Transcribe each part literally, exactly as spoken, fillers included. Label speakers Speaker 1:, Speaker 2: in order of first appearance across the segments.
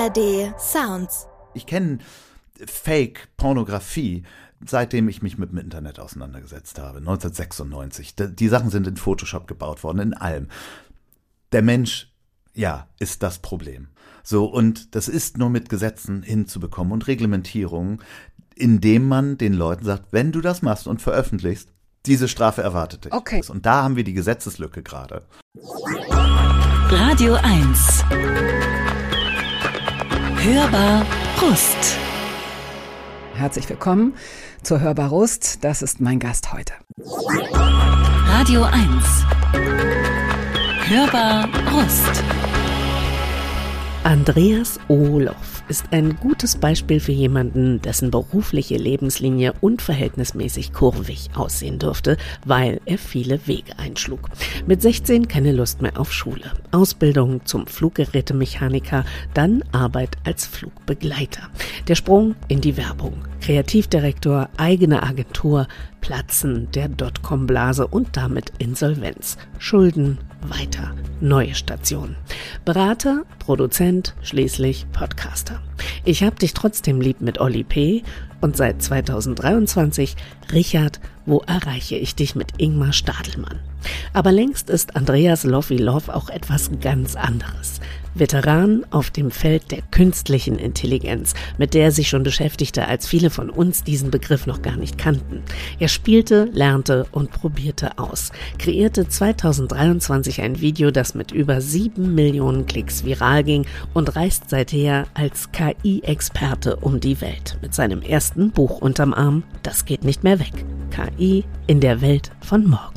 Speaker 1: R D Sounds.
Speaker 2: Ich kenne Fake-Pornografie, seitdem ich mich mit dem Internet auseinandergesetzt habe, neunzehnhundertsechsundneunzig. Die Sachen sind in Photoshop gebaut worden, in allem. Der Mensch, ja, ist das Problem. So, und das ist nur mit Gesetzen hinzubekommen und Reglementierungen, indem man den Leuten sagt, wenn du das machst und veröffentlichst, diese Strafe erwartet dich.
Speaker 3: Okay.
Speaker 2: Und da haben wir die Gesetzeslücke gerade.
Speaker 4: Radio eins. Hörbar Brust.
Speaker 3: Herzlich willkommen zur Hörbar Rust. Das ist mein Gast heute.
Speaker 4: Radio eins. Hörbar Rust. Andreas Olof ist ein gutes Beispiel für jemanden, dessen berufliche Lebenslinie unverhältnismäßig kurvig aussehen dürfte, weil er viele Wege einschlug. Mit sechzehn keine Lust mehr auf Schule, Ausbildung zum Fluggerätemechaniker, dann Arbeit als Flugbegleiter. Der Sprung in die Werbung, Kreativdirektor, eigene Agentur, Platzen der Dotcom-Blase und damit Insolvenz, Schulden, weiter, neue Station. Berater, Produzent, schließlich Podcaster. Ich hab dich trotzdem lieb mit Olli P. und seit zweitausenddreiundzwanzig Richard, wo erreiche ich dich mit Ingmar Stadelmann. Aber längst ist Andreas Loffi Love auch etwas ganz anderes. Veteran auf dem Feld der künstlichen Intelligenz, mit der er sich schon beschäftigte, als viele von uns diesen Begriff noch gar nicht kannten. Er spielte, lernte und probierte aus, kreierte zweitausenddreiundzwanzig ein Video, das mit über sieben Millionen Klicks viral ging und reist seither als K I-Experte um die Welt. Mit seinem ersten Buch unterm Arm, Das geht nicht mehr weg. K I in der Welt von morgen.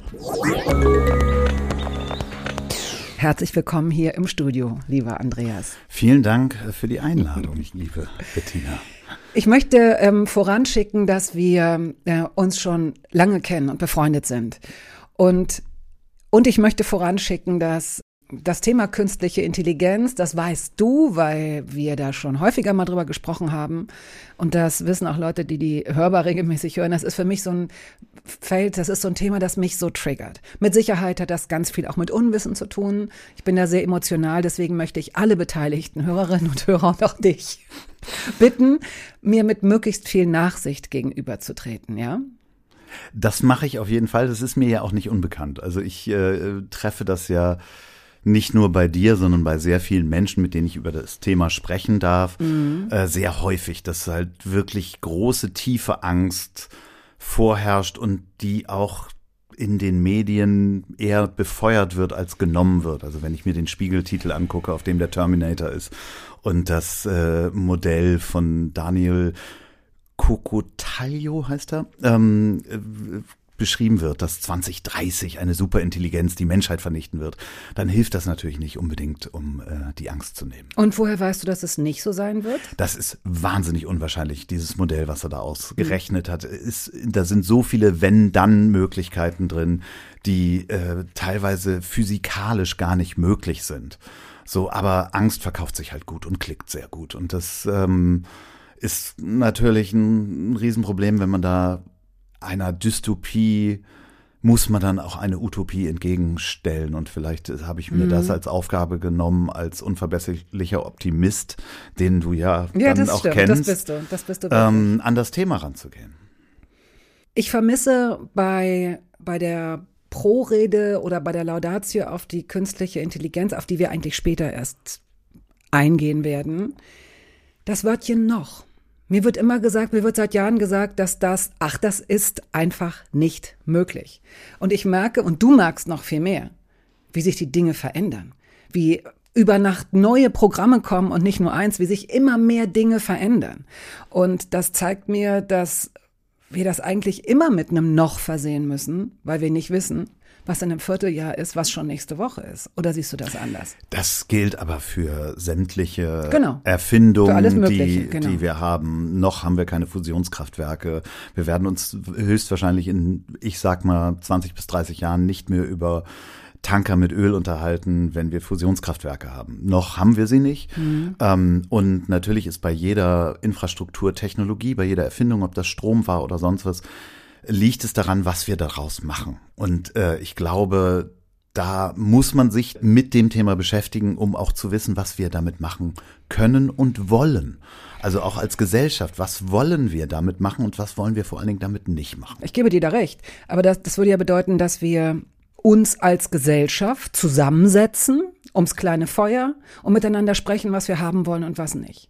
Speaker 3: Herzlich willkommen hier im Studio, lieber Andreas.
Speaker 2: Vielen Dank für die Einladung, liebe Bettina.
Speaker 3: Ich möchte ähm, voranschicken, dass wir äh, uns schon lange kennen und befreundet sind. Und, und ich möchte voranschicken, dass das Thema künstliche Intelligenz, das weißt du, weil wir da schon häufiger mal drüber gesprochen haben. Und das wissen auch Leute, die die Hörbar regelmäßig hören. Das ist für mich so ein Feld, das ist so ein Thema, das mich so triggert. Mit Sicherheit hat das ganz viel auch mit Unwissen zu tun. Ich bin da sehr emotional, deswegen möchte ich alle beteiligten Hörerinnen und Hörer und auch dich bitten, mir mit möglichst viel Nachsicht gegenüberzutreten, ja?
Speaker 2: Das mache ich auf jeden Fall. Das ist mir ja auch nicht unbekannt. Also ich äh, treffe das ja nicht nur bei dir, sondern bei sehr vielen Menschen, mit denen ich über das Thema sprechen darf, mhm. äh, sehr häufig, dass halt wirklich große, tiefe Angst vorherrscht und die auch in den Medien eher befeuert wird, als genommen wird. Also wenn ich mir den Spiegeltitel angucke, auf dem der Terminator ist und das äh, Modell von Daniel Kokotayo heißt er, ähm, äh, beschrieben wird, dass zwanzig dreißig eine Superintelligenz die Menschheit vernichten wird, dann hilft das natürlich nicht unbedingt, um äh, die Angst zu nehmen.
Speaker 3: Und woher weißt du, dass es nicht so sein wird?
Speaker 2: Das ist wahnsinnig unwahrscheinlich, dieses Modell, was er da ausgerechnet mhm. hat. Ist, da sind so viele Wenn-Dann-Möglichkeiten drin, die äh, teilweise physikalisch gar nicht möglich sind. So, aber Angst verkauft sich halt gut und klickt sehr gut. Und das ähm, ist natürlich ein, ein Riesenproblem, wenn man da einer Dystopie muss man dann auch eine Utopie entgegenstellen. Und vielleicht habe ich mir mhm. das als Aufgabe genommen, als unverbesserlicher Optimist, den du ja,
Speaker 3: ja
Speaker 2: dann
Speaker 3: das
Speaker 2: auch
Speaker 3: stimmt.
Speaker 2: kennst,
Speaker 3: das bist du. Das bist du
Speaker 2: ähm, an das Thema ranzugehen.
Speaker 3: Ich vermisse bei, bei der Pro-Rede oder bei der Laudatio auf die künstliche Intelligenz, auf die wir eigentlich später erst eingehen werden, das Wörtchen noch. Mir wird immer gesagt, mir wird seit Jahren gesagt, dass das, ach, das ist einfach nicht möglich. Und ich merke, und du merkst noch viel mehr, wie sich die Dinge verändern. Wie über Nacht neue Programme kommen und nicht nur eins, wie sich immer mehr Dinge verändern. Und das zeigt mir, dass wir das eigentlich immer mit einem Noch versehen müssen, weil wir nicht wissen, was in einem Vierteljahr ist, was schon nächste Woche ist. Oder siehst du das anders?
Speaker 2: Das gilt aber für sämtliche
Speaker 3: genau.
Speaker 2: Erfindungen,
Speaker 3: für alles Mögliche,
Speaker 2: die,
Speaker 3: genau.
Speaker 2: die wir haben. Noch haben wir keine Fusionskraftwerke. Wir werden uns höchstwahrscheinlich in, ich sag mal, zwanzig bis dreißig Jahren nicht mehr über Tanker mit Öl unterhalten, wenn wir Fusionskraftwerke haben. Noch haben wir sie nicht. Mhm. Ähm, und natürlich ist bei jeder Infrastrukturtechnologie, bei jeder Erfindung, ob das Strom war oder sonst was, liegt es daran, was wir daraus machen. Und äh, ich glaube, da muss man sich mit dem Thema beschäftigen, um auch zu wissen, was wir damit machen können und wollen. Also auch als Gesellschaft, was wollen wir damit machen und was wollen wir vor allen Dingen damit nicht machen?
Speaker 3: Ich gebe dir da recht, aber das, das würde ja bedeuten, dass wir uns als Gesellschaft zusammensetzen, ums kleine Feuer und miteinander sprechen, was wir haben wollen und was nicht.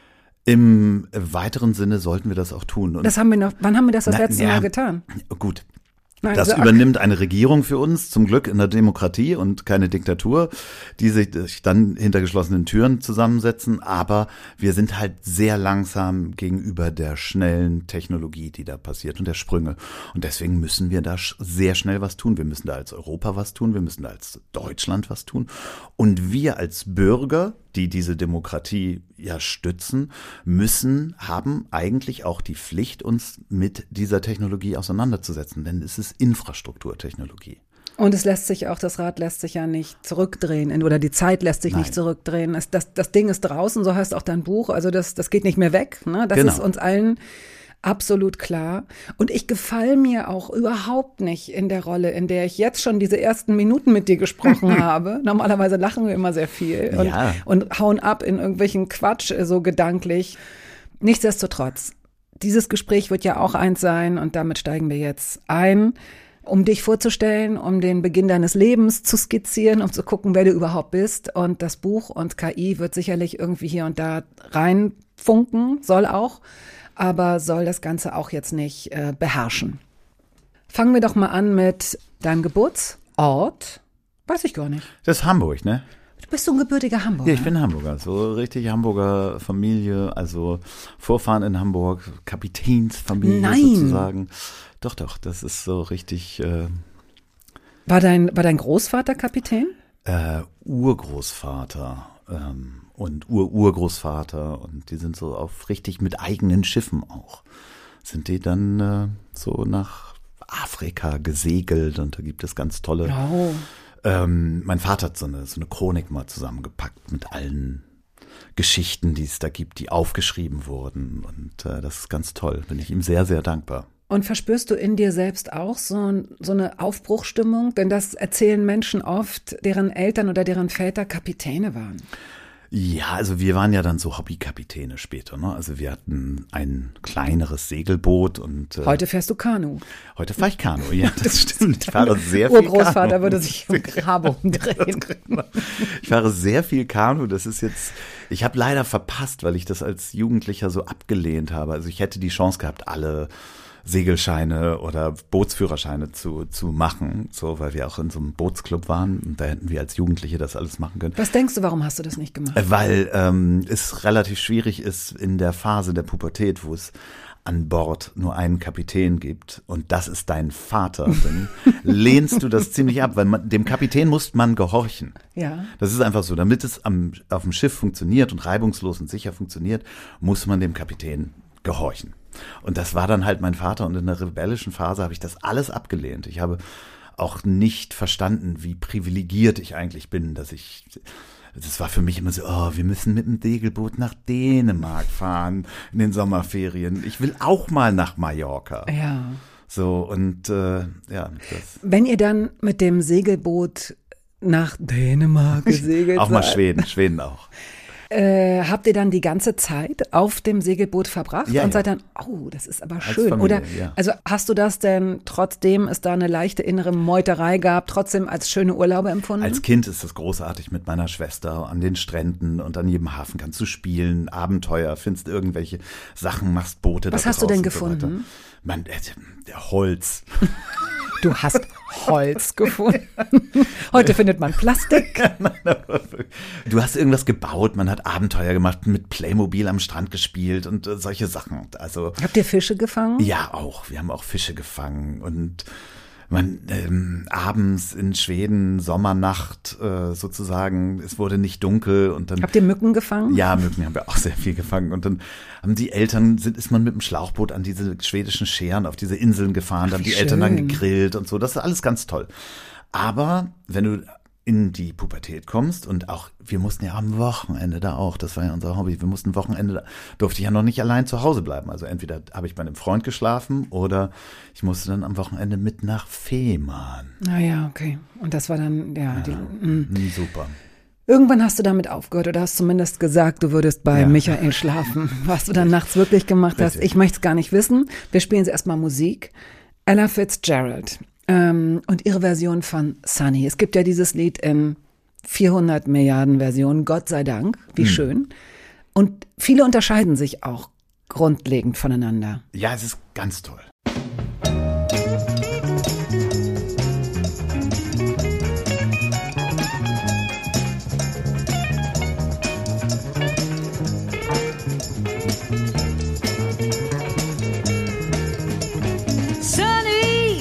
Speaker 2: Im weiteren Sinne sollten wir das auch tun. Und
Speaker 3: das haben wir noch, wann haben wir das das
Speaker 2: na,
Speaker 3: letzte
Speaker 2: ja,
Speaker 3: Mal getan?
Speaker 2: Gut.
Speaker 3: Nein,
Speaker 2: Das
Speaker 3: also,
Speaker 2: übernimmt eine Regierung für uns, zum Glück in der Demokratie und keine Diktatur, die sich dann hinter geschlossenen Türen zusammensetzen. Aber wir sind halt sehr langsam gegenüber der schnellen Technologie, die da passiert und der Sprünge. Und deswegen müssen wir da sehr schnell was tun. Wir müssen da als Europa was tun, wir müssen da als Deutschland was tun. Und wir als Bürger, die diese Demokratie ja stützen, müssen, haben eigentlich auch die Pflicht, uns mit dieser Technologie auseinanderzusetzen, denn es ist Infrastrukturtechnologie.
Speaker 3: Und es lässt sich auch, das Rad lässt sich ja nicht zurückdrehen oder die Zeit lässt sich
Speaker 2: Nein.
Speaker 3: nicht zurückdrehen. Es, das, das Ding ist draußen, so heißt auch dein Buch, also das, das geht nicht mehr weg. Ne? Das
Speaker 2: Genau.
Speaker 3: ist uns allen absolut klar. Und ich gefalle mir auch überhaupt nicht in der Rolle, in der ich jetzt schon diese ersten Minuten mit dir gesprochen habe. Normalerweise lachen wir immer sehr viel und,
Speaker 2: Ja.
Speaker 3: und hauen ab in irgendwelchen Quatsch, so gedanklich. Nichtsdestotrotz, dieses Gespräch wird ja auch eins sein und damit steigen wir jetzt ein, um dich vorzustellen, um den Beginn deines Lebens zu skizzieren, um zu gucken, wer du überhaupt bist. Und das Buch und K I wird sicherlich irgendwie hier und da reinfunken, soll auch. Aber soll das Ganze auch jetzt nicht äh, beherrschen. Fangen wir doch mal an mit deinem Geburtsort. Weiß ich gar nicht.
Speaker 2: Das ist Hamburg, ne?
Speaker 3: Du bist so ein gebürtiger Hamburger.
Speaker 2: Ja, ich bin Hamburger, so richtig Hamburger Familie, also Vorfahren in Hamburg, Kapitänsfamilie
Speaker 3: Nein.
Speaker 2: sozusagen. Doch, doch, das ist so richtig äh,
Speaker 3: War dein, war dein Großvater Kapitän?
Speaker 2: äh, Urgroßvater. Ähm, und Ur-Urgroßvater und die sind so auf richtig mit eigenen Schiffen auch. Sind die dann äh, so nach Afrika gesegelt und da gibt es ganz tolle.
Speaker 3: Oh.
Speaker 2: Ähm, mein Vater hat so eine, so eine Chronik mal zusammengepackt mit allen Geschichten, die es da gibt, die aufgeschrieben wurden und äh, das ist ganz toll. Bin ich ihm sehr, sehr dankbar.
Speaker 3: Und verspürst du in dir selbst auch so, so eine Aufbruchsstimmung? Denn das erzählen Menschen oft, deren Eltern oder deren Väter Kapitäne waren.
Speaker 2: Ja, also wir waren ja dann so Hobbykapitäne später, ne? Also wir hatten ein kleineres Segelboot und äh,
Speaker 3: Heute fährst du Kanu.
Speaker 2: heute fahre ich Kanu, ja, das stimmt. Ich fahre sehr viel
Speaker 3: Urgroßvater
Speaker 2: Kanu.
Speaker 3: würde sich im Grab umdrehen.
Speaker 2: Ich fahre sehr viel Kanu, das ist jetzt, ich habe leider verpasst, weil ich das als Jugendlicher so abgelehnt habe. Also ich hätte die Chance gehabt, alle Segelscheine oder Bootsführerscheine zu, zu machen, so, weil wir auch in so einem Bootsclub waren und da hätten wir als Jugendliche das alles machen können.
Speaker 3: Was denkst du, warum hast du das nicht gemacht?
Speaker 2: Weil ähm, es relativ schwierig ist in der Phase der Pubertät, wo es an Bord nur einen Kapitän gibt und das ist dein Vater, dann lehnst du das ziemlich ab, weil man, dem Kapitän muss man gehorchen.
Speaker 3: Ja.
Speaker 2: Das ist einfach so, damit es am, auf dem Schiff funktioniert und reibungslos und sicher funktioniert, muss man dem Kapitän gehorchen. Und das war dann halt mein Vater und in der rebellischen Phase habe ich das alles abgelehnt. Ich habe auch nicht verstanden, wie privilegiert ich eigentlich bin, dass ich, das war für mich immer so, oh, wir müssen mit dem Segelboot nach Dänemark fahren in den Sommerferien. Ich will auch mal nach Mallorca.
Speaker 3: Ja.
Speaker 2: So und äh, ja. Das
Speaker 3: Wenn ihr dann mit dem Segelboot nach Dänemark gesegelt
Speaker 2: auch mal
Speaker 3: seid,
Speaker 2: Schweden, Schweden auch.
Speaker 3: Äh, habt ihr dann die ganze Zeit auf dem Segelboot verbracht
Speaker 2: Ja,
Speaker 3: und
Speaker 2: ja.
Speaker 3: seid dann, oh, das ist aber schön.
Speaker 2: Familie,
Speaker 3: Oder
Speaker 2: ja.
Speaker 3: also hast du das denn, trotzdem es da eine leichte innere Meuterei gab, trotzdem als schöne Urlaube empfunden?
Speaker 2: Als Kind ist das großartig mit meiner Schwester an den Stränden und an jedem Hafen kannst du spielen, Abenteuer, findest irgendwelche Sachen, machst Boote.
Speaker 3: Was
Speaker 2: da
Speaker 3: hast du denn
Speaker 2: draußen und so
Speaker 3: gefunden?
Speaker 2: weiter. Man, äh, der Holz.
Speaker 3: Du hast Holz gefunden. Heute findet man Plastik.
Speaker 2: Du hast irgendwas gebaut, man hat Abenteuer gemacht, mit Playmobil am Strand gespielt und äh, solche Sachen. Also
Speaker 3: Habt ihr Fische gefangen?
Speaker 2: ja, auch. Wir haben auch Fische gefangen und man ähm, abends in Schweden, Sommernacht äh, sozusagen, es wurde nicht dunkel und dann
Speaker 3: Habt ihr Mücken gefangen?
Speaker 2: ja, Mücken haben wir auch sehr viel gefangen. Und dann haben die Eltern, sind, ist man mit dem Schlauchboot an diese schwedischen Schären auf diese Inseln gefahren, da haben
Speaker 3: wie
Speaker 2: die Eltern dann
Speaker 3: schön.
Speaker 2: gegrillt und so. Das ist alles ganz toll. Aber wenn du in die Pubertät kommst und auch, wir mussten ja am Wochenende da auch, das war ja unser Hobby, wir mussten Wochenende, da durfte ich ja noch nicht allein zu Hause bleiben. Also entweder habe ich bei einem Freund geschlafen oder ich musste dann am Wochenende mit nach Fehmarn.
Speaker 3: Naja, okay. Und das war dann, ja,
Speaker 2: Ja,
Speaker 3: die, mh.
Speaker 2: super.
Speaker 3: Irgendwann hast du damit aufgehört oder hast zumindest gesagt, du würdest bei
Speaker 2: Ja.
Speaker 3: Michael schlafen. Was du dann nachts wirklich gemacht hast,
Speaker 2: Richtig.
Speaker 3: ich möchte es gar nicht wissen. Wir spielen jetzt erstmal Musik. Ella Fitzgerald ähm, und ihre Version von Sunny. Es gibt ja dieses Lied in vierhundert Milliarden Versionen, Gott sei Dank, wie
Speaker 2: Mhm.
Speaker 3: schön. Und viele unterscheiden sich auch grundlegend voneinander.
Speaker 2: Ja, es ist ganz toll.
Speaker 1: Sunny,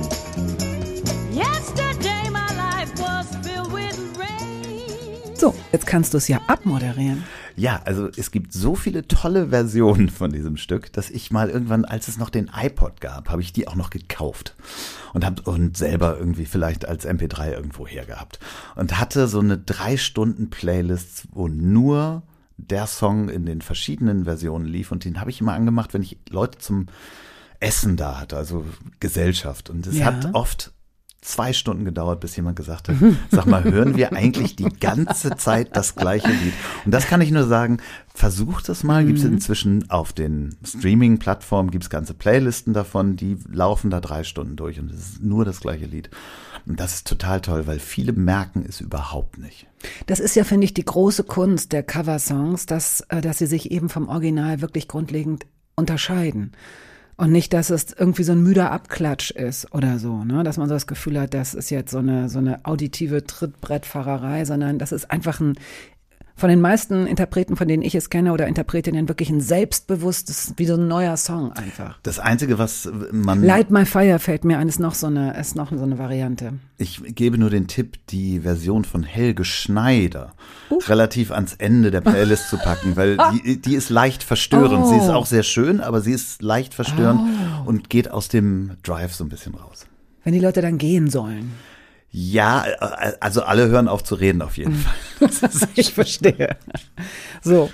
Speaker 1: yesterday my life was filled with rain.
Speaker 3: So, jetzt kannst du es ja abmoderieren.
Speaker 2: Ja, also es gibt so viele tolle Versionen von diesem Stück, dass ich mal irgendwann, als es noch den iPod gab, habe ich die auch noch gekauft und hab und selber irgendwie vielleicht als M P drei irgendwo hergehabt und hatte so eine drei Stunden Playlist, wo nur der Song in den verschiedenen Versionen lief und den habe ich immer angemacht, wenn ich Leute zum Essen da hatte, also Gesellschaft. Und es
Speaker 3: Ja.
Speaker 2: hat oft zwei Stunden gedauert, bis jemand gesagt hat, sag mal, hören wir eigentlich die ganze Zeit das gleiche Lied? Und das kann ich nur sagen, versucht es mal. Gibt es inzwischen auf den Streaming-Plattformen, gibt es ganze Playlisten davon, die laufen da drei Stunden durch und es ist nur das gleiche Lied. Und das ist total toll, weil viele merken es überhaupt nicht.
Speaker 3: Das ist ja, finde ich, die große Kunst der Coversongs, dass, äh, dass sie sich eben vom Original wirklich grundlegend unterscheiden. Und nicht, dass es irgendwie so ein müder Abklatsch ist oder so, ne? Dass man so das Gefühl hat, das ist jetzt so eine, so eine auditive Trittbrettfahrerei, sondern das ist einfach ein, von den meisten Interpreten, von denen ich es kenne oder Interpretinnen, wirklich ein selbstbewusstes, wie so ein neuer Song einfach.
Speaker 2: Das Einzige, was man...
Speaker 3: Light My Fire fällt mir ein, ist noch so eine, ist noch so eine Variante.
Speaker 2: Ich gebe nur den Tipp, die Version von Helge Schneider uh. relativ ans Ende der Playlist zu packen, weil die, die ist leicht verstörend.
Speaker 3: Oh.
Speaker 2: Sie ist auch sehr schön, aber sie ist leicht verstörend oh. und geht aus dem Drive so ein bisschen raus.
Speaker 3: Wenn die Leute dann gehen sollen.
Speaker 2: Ja, also alle hören auf zu reden auf jeden Fall.
Speaker 3: Ich verstehe. So,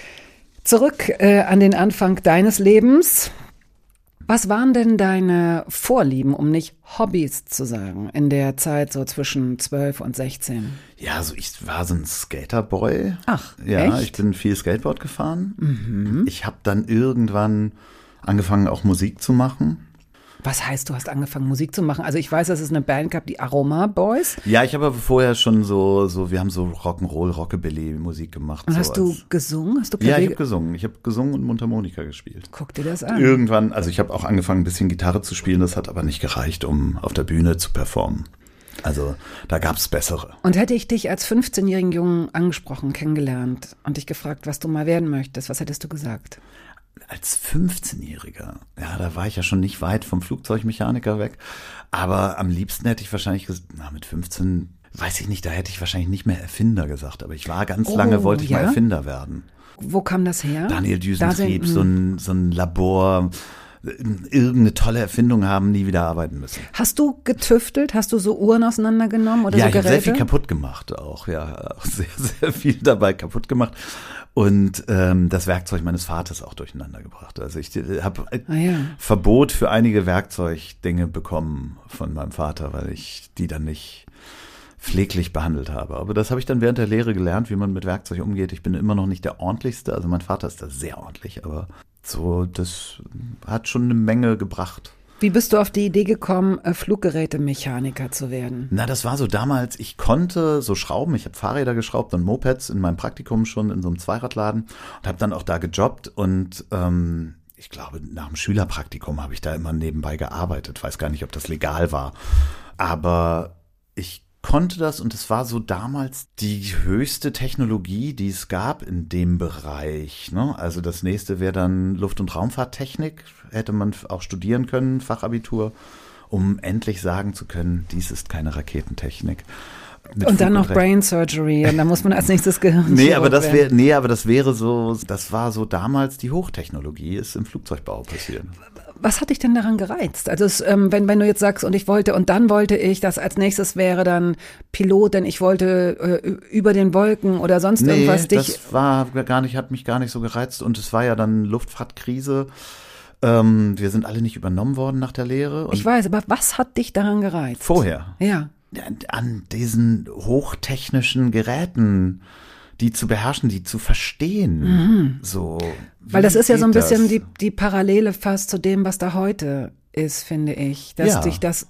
Speaker 3: zurück äh, an den Anfang deines Lebens. Was waren denn deine Vorlieben, um nicht Hobbys zu sagen, in der Zeit so zwischen zwölf und sechzehn?
Speaker 2: Ja, also ich war so ein Skaterboy.
Speaker 3: Ach,
Speaker 2: ja,
Speaker 3: echt?
Speaker 2: Ich bin viel Skateboard gefahren.
Speaker 3: Mhm.
Speaker 2: Ich habe dann irgendwann angefangen, auch Musik zu machen.
Speaker 3: Was heißt, du hast angefangen, Musik zu machen? Also ich weiß, dass es eine Band gab, die Aroma Boys.
Speaker 2: Ja, ich habe aber vorher schon so, so wir haben so Rock'n'Roll, Rockabilly-Musik gemacht.
Speaker 3: Und
Speaker 2: so
Speaker 3: hast du
Speaker 2: als,
Speaker 3: gesungen? Hast du
Speaker 2: Ja,
Speaker 3: Klavier?
Speaker 2: ich habe gesungen. Ich habe gesungen und Mundharmonika gespielt.
Speaker 3: Guck dir das an.
Speaker 2: Irgendwann, also ich habe auch angefangen, ein bisschen Gitarre zu spielen. Das hat aber nicht gereicht, um auf der Bühne zu performen. Also da gab's bessere.
Speaker 3: Und hätte ich dich als fünfzehnjährigen Jungen angesprochen, kennengelernt und dich gefragt, was du mal werden möchtest, was hättest du gesagt?
Speaker 2: Als fünfzehnjähriger, ja, da war ich ja schon nicht weit vom Flugzeugmechaniker weg. Aber am liebsten hätte ich wahrscheinlich gesagt, na, mit fünfzehn, weiß ich nicht, da hätte ich wahrscheinlich nicht mehr Erfinder gesagt. Aber ich war ganz
Speaker 3: Oh,
Speaker 2: lange, wollte ich
Speaker 3: ja?
Speaker 2: mal Erfinder werden.
Speaker 3: Wo kam das her?
Speaker 2: Daniel Düsentrieb,
Speaker 3: Da sind-
Speaker 2: so ein, so ein Labor, irgendeine tolle Erfindung haben, nie wieder arbeiten müssen.
Speaker 3: Hast du getüftelt? Hast du so Uhren auseinandergenommen oder
Speaker 2: Ja,
Speaker 3: so
Speaker 2: ich habe
Speaker 3: Geräte?
Speaker 2: sehr viel kaputt gemacht auch, ja, auch sehr, sehr viel dabei kaputt gemacht und ähm, das Werkzeug meines Vaters auch durcheinander gebracht. Also ich habe
Speaker 3: Ah, ja.
Speaker 2: Verbot für einige Werkzeugdinge bekommen von meinem Vater, weil ich die dann nicht pfleglich behandelt habe. Aber das habe ich dann während der Lehre gelernt, wie man mit Werkzeug umgeht. Ich bin immer noch nicht der ordentlichste, also mein Vater ist da sehr ordentlich, aber so, das hat schon eine Menge gebracht.
Speaker 3: Wie bist du auf die Idee gekommen, äh, Fluggerätemechaniker zu werden?
Speaker 2: Na, das war so damals, ich konnte so schrauben, ich habe Fahrräder geschraubt und Mopeds in meinem Praktikum schon in so einem Zweiradladen und habe dann auch da gejobbt und ähm, ich glaube, nach dem Schülerpraktikum habe ich da immer nebenbei gearbeitet, weiß gar nicht, ob das legal war, aber ich konnte das und es war so damals die höchste Technologie, die es gab in dem Bereich, ne? Also das nächste wäre dann Luft- und Raumfahrttechnik, hätte man auch studieren können, Fachabitur, um endlich sagen zu können, dies ist keine Raketentechnik. mit
Speaker 3: Und dann
Speaker 2: Fug
Speaker 3: noch
Speaker 2: Recht.
Speaker 3: Brain Surgery und dann muss man als nächstes Gehirn.
Speaker 2: Nee, aber das wäre, nee, aber das wäre so, das war so damals die Hochtechnologie, ist im Flugzeugbau passiert.
Speaker 3: Was hat dich denn daran gereizt? Also es, ähm, wenn, wenn du jetzt sagst, und ich wollte, und dann wollte ich, dass als nächstes wäre dann Pilot, denn ich wollte äh, über den Wolken oder sonst
Speaker 2: Nee,
Speaker 3: irgendwas dich.
Speaker 2: das war gar nicht, hat mich gar nicht so gereizt und es war ja dann Luftfahrtkrise. Ähm, wir sind alle nicht übernommen worden nach der Lehre. Und
Speaker 3: Ich weiß, aber was hat dich daran gereizt?
Speaker 2: vorher.
Speaker 3: Ja.
Speaker 2: An, an diesen hochtechnischen Geräten, die zu beherrschen, die zu verstehen. So.
Speaker 3: Weil das
Speaker 2: wie
Speaker 3: ist ja so ein
Speaker 2: geht
Speaker 3: bisschen
Speaker 2: das?
Speaker 3: die, die Parallele fast zu dem, was da heute ist, finde ich. Dass
Speaker 2: Ja.
Speaker 3: dich das,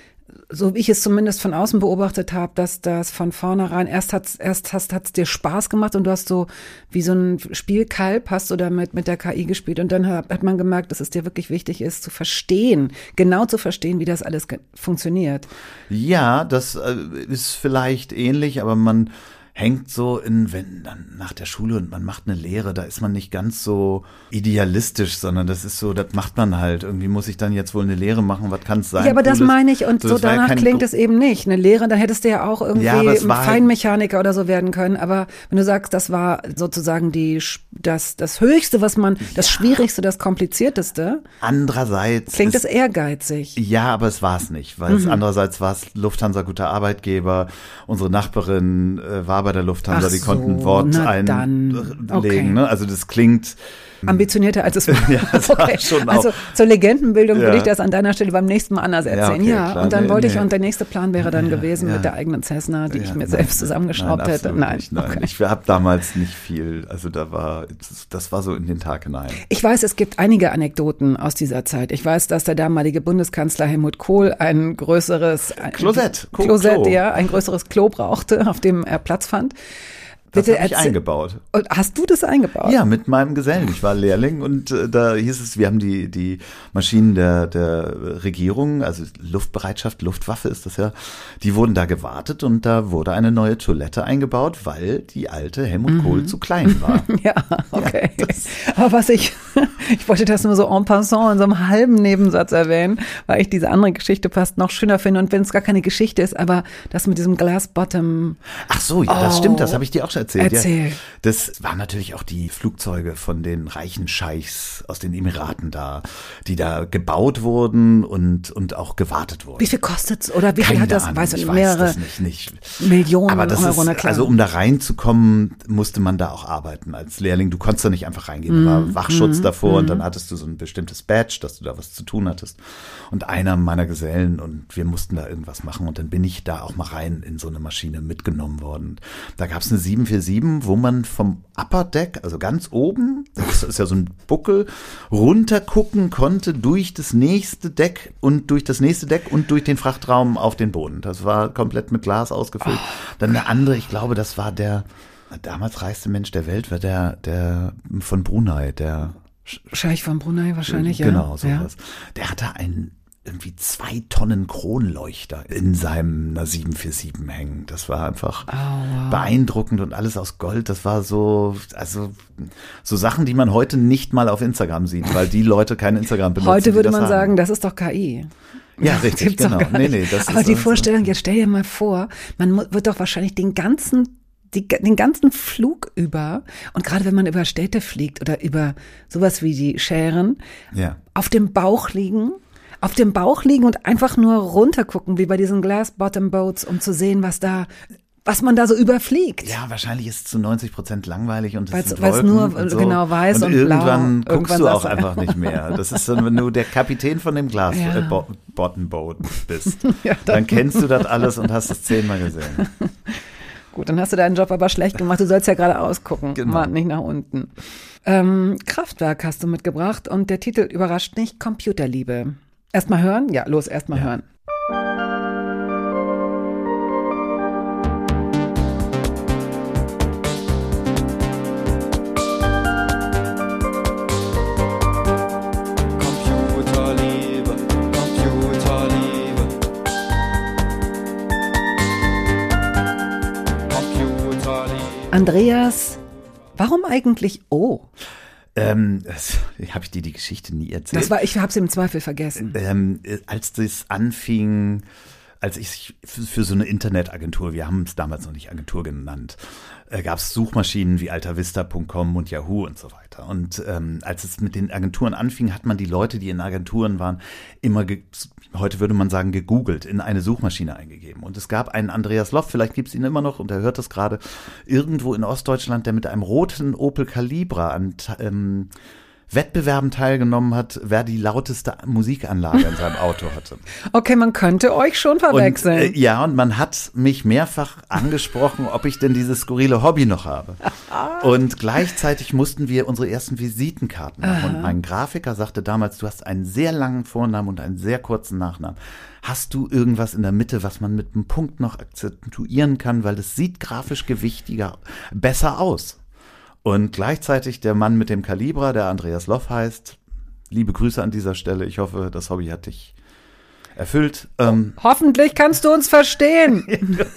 Speaker 3: so wie ich es zumindest von außen beobachtet habe, dass das von vornherein, erst hat's, erst hast, hat's dir Spaß gemacht und du hast so, wie so ein Spielkalb, hast du damit mit der K I gespielt und dann hat, hat man gemerkt, dass es dir wirklich wichtig ist, zu verstehen, genau zu verstehen, wie das alles ge- funktioniert.
Speaker 2: Ja, das äh, ist vielleicht ähnlich, aber man hängt so in, wenn dann nach der Schule und man macht eine Lehre, da ist man nicht ganz so idealistisch, sondern das ist so, das macht man halt. Irgendwie muss ich dann jetzt wohl eine Lehre machen, was kann es sein?
Speaker 3: Ja, aber das
Speaker 2: Cooles?
Speaker 3: meine ich und so,
Speaker 2: das war ja
Speaker 3: danach
Speaker 2: kein
Speaker 3: klingt
Speaker 2: Gro-
Speaker 3: es eben nicht. Eine Lehre, dann hättest du ja auch irgendwie
Speaker 2: Ja, aber es
Speaker 3: ein
Speaker 2: war halt-
Speaker 3: Feinmechaniker oder so werden können. Aber wenn du sagst, das war sozusagen die, Sch- das, das Höchste, was man, das Schwierigste, das Komplizierteste,
Speaker 2: Andererseits
Speaker 3: klingt
Speaker 2: ist,
Speaker 3: es ehrgeizig.
Speaker 2: Ja, aber es war es nicht, weil es andererseits war es Lufthansa guter Arbeitgeber. Unsere Nachbarin äh, war bei der Lufthansa,
Speaker 3: Ach
Speaker 2: die
Speaker 3: so,
Speaker 2: konnten Wort
Speaker 3: na dann.
Speaker 2: einlegen.
Speaker 3: Okay.
Speaker 2: Ne? Also das klingt
Speaker 3: Ambitionierter als es war.
Speaker 2: Ja, es war schon auch-
Speaker 3: Also zur Legendenbildung
Speaker 2: Ja.
Speaker 3: würde ich das an deiner Stelle beim nächsten Mal anders erzählen.
Speaker 2: okay,
Speaker 3: Ja,
Speaker 2: klar.
Speaker 3: und dann
Speaker 2: Nee,
Speaker 3: wollte ich,
Speaker 2: nee.
Speaker 3: und der nächste Plan wäre dann gewesen
Speaker 2: ja.
Speaker 3: mit der eigenen Cessna, die ich
Speaker 2: Ja,
Speaker 3: mir
Speaker 2: nein,
Speaker 3: selbst zusammengeschraubt
Speaker 2: nein,
Speaker 3: hätte.
Speaker 2: absolut
Speaker 3: Nein,
Speaker 2: nicht, nein.
Speaker 3: okay.
Speaker 2: Ich habe damals nicht viel, also da war, das war so in den Tag hinein.
Speaker 3: Ich weiß, es gibt einige Anekdoten aus dieser Zeit. Ich weiß, dass der damalige Bundeskanzler Helmut Kohl ein größeres ein,
Speaker 2: Klosett, Ko-
Speaker 3: Klosett,
Speaker 2: Klo.
Speaker 3: ja, ein größeres Klo brauchte, auf dem er Platz fand.
Speaker 2: Das
Speaker 3: Bitte
Speaker 2: habe ich
Speaker 3: erzähl-
Speaker 2: eingebaut.
Speaker 3: Und hast du das eingebaut?
Speaker 2: Ja, mit meinem Gesellen. Ich war Lehrling und äh, da hieß es, wir haben die die Maschinen der der Regierung, also Luftbereitschaft, Luftwaffe ist das ja, die wurden da gewartet und da wurde eine neue Toilette eingebaut, weil die alte Helmut Kohl zu klein war.
Speaker 3: Ja, okay.
Speaker 2: Ja, das-
Speaker 3: Aber was ich, ich wollte das nur so en passant in so einem halben Nebensatz erwähnen, weil ich diese andere Geschichte fast noch schöner finde und wenn es gar keine Geschichte ist, aber das mit diesem Glass Bottom.
Speaker 2: Ach so, ja, das
Speaker 3: Oh.
Speaker 2: stimmt, das habe ich dir auch schon erzählt.
Speaker 3: Erzähl.
Speaker 2: Ja, das waren natürlich auch die Flugzeuge von den reichen Scheichs aus den Emiraten da, die da gebaut wurden und und auch gewartet wurden.
Speaker 3: Wie viel kostet's oder wie viel
Speaker 2: Keine
Speaker 3: hat das?
Speaker 2: Ahnung,
Speaker 3: Weißt du,
Speaker 2: ich
Speaker 3: mehrere
Speaker 2: weiß das nicht, nicht.
Speaker 3: Millionen
Speaker 2: Aber das
Speaker 3: Euro,
Speaker 2: ist,
Speaker 3: na klar.
Speaker 2: also um da reinzukommen, musste man da auch arbeiten als Lehrling. Du konntest da nicht einfach reingehen. Da
Speaker 3: Mhm.
Speaker 2: war Wachschutz davor und dann hattest du so ein bestimmtes Badge, dass du da was zu tun hattest. Und einer meiner Gesellen und wir mussten da irgendwas machen und dann bin ich da auch mal rein in so eine Maschine mitgenommen worden. Da gab es eine sieben vier sieben, wo man vom Upper Deck, also ganz oben, das ist ja so ein Buckel, runter gucken konnte durch das nächste Deck und durch das nächste Deck und durch den Frachtraum auf den Boden. Das war komplett mit Glas ausgefüllt. Dann eine andere, ich glaube, das war der damals reichste Mensch der Welt, war der, der von Brunei, der
Speaker 3: Scheich von Brunei wahrscheinlich, ja.
Speaker 2: Genau,
Speaker 3: ja.
Speaker 2: sowas. Der hatte einen irgendwie zwei Tonnen Kronleuchter in seinem einer sieben vier sieben hängen. Das war einfach
Speaker 3: Oh, wow.
Speaker 2: beeindruckend und alles aus Gold. Das war so, also so Sachen, die man heute nicht mal auf Instagram sieht, weil die Leute kein Instagram benutzen.
Speaker 3: Heute
Speaker 2: die
Speaker 3: würde
Speaker 2: das
Speaker 3: man
Speaker 2: haben.
Speaker 3: sagen, das ist doch K I.
Speaker 2: Ja,
Speaker 3: Das
Speaker 2: richtig,
Speaker 3: gibt's doch
Speaker 2: genau.
Speaker 3: gar
Speaker 2: Nee,
Speaker 3: nicht.
Speaker 2: nee, das
Speaker 3: Aber
Speaker 2: ist
Speaker 3: die
Speaker 2: also-
Speaker 3: Vorstellung, jetzt stell dir mal vor, man mu- wird doch wahrscheinlich den ganzen die, den ganzen Flug über und gerade wenn man über Städte fliegt oder über sowas wie die Schären,
Speaker 2: Ja.
Speaker 3: auf dem Bauch liegen, auf dem Bauch liegen und einfach nur runtergucken, wie bei diesen Glass Bottom Boats, um zu sehen, was da, was man da so überfliegt.
Speaker 2: Ja, wahrscheinlich ist es zu neunzig Prozent langweilig und es
Speaker 3: Weil's-
Speaker 2: sind
Speaker 3: weil's
Speaker 2: Wolken
Speaker 3: nur,
Speaker 2: und so.
Speaker 3: genau, weiß und blau.
Speaker 2: irgendwann guckst
Speaker 3: Irgendwann
Speaker 2: du
Speaker 3: sagst
Speaker 2: auch
Speaker 3: du-
Speaker 2: einfach nicht mehr. Das ist dann, wenn du der Kapitän von dem Glas
Speaker 3: Ja.
Speaker 2: äh, Bo Bottom Boat bist.
Speaker 3: Ja,
Speaker 2: dann kennst du das alles und hast es zehnmal gesehen.
Speaker 3: Gut, dann hast du deinen Job aber schlecht gemacht. Du sollst ja geradeaus gucken,
Speaker 2: Genau.
Speaker 3: mal nicht nach unten. Ähm, Kraftwerk hast du mitgebracht und der Titel überrascht nicht, Computerliebe. Erstmal hören? Ja, los, erstmal
Speaker 2: Ja.
Speaker 3: hören.
Speaker 5: Computerliebe, Computerliebe. Computerliebe.
Speaker 3: Andreas, warum eigentlich O?
Speaker 2: Ähm, das, habe ich dir die Geschichte nie erzählt?
Speaker 3: Das war, ich habe es im Zweifel vergessen.
Speaker 2: ähm, als das anfing, als ich für, für so eine Internetagentur, wir haben es damals noch nicht Agentur genannt, äh, gab es Suchmaschinen wie altavista punkt com und Yahoo und so weiter. Und ähm, als es mit den Agenturen anfing, hat man die Leute, die in Agenturen waren, immer, ge- heute würde man sagen, gegoogelt, in eine Suchmaschine eingegeben. Und es gab einen Andreas Loff, vielleicht gibt es ihn immer noch und er hört das gerade, irgendwo in Ostdeutschland, der mit einem roten Opel Calibra an ähm, Wettbewerben teilgenommen hat, wer die lauteste Musikanlage in seinem Auto hatte.
Speaker 3: Okay, man könnte euch schon verwechseln.
Speaker 2: Und, äh, ja, und man hat mich mehrfach angesprochen, ob ich denn dieses skurrile Hobby noch habe. Und gleichzeitig mussten wir unsere ersten Visitenkarten machen.
Speaker 3: Aha.
Speaker 2: Und mein Grafiker sagte damals, du hast einen sehr langen Vornamen und einen sehr kurzen Nachnamen. Hast du irgendwas in der Mitte, was man mit einem Punkt noch akzentuieren kann, weil das sieht grafisch gewichtiger, besser aus. Und gleichzeitig der Mann mit dem Kalibra, der Andreas Loff heißt, liebe Grüße an dieser Stelle. Ich hoffe, das Hobby hat dich erfüllt. Ähm,
Speaker 3: Hoffentlich kannst du uns verstehen.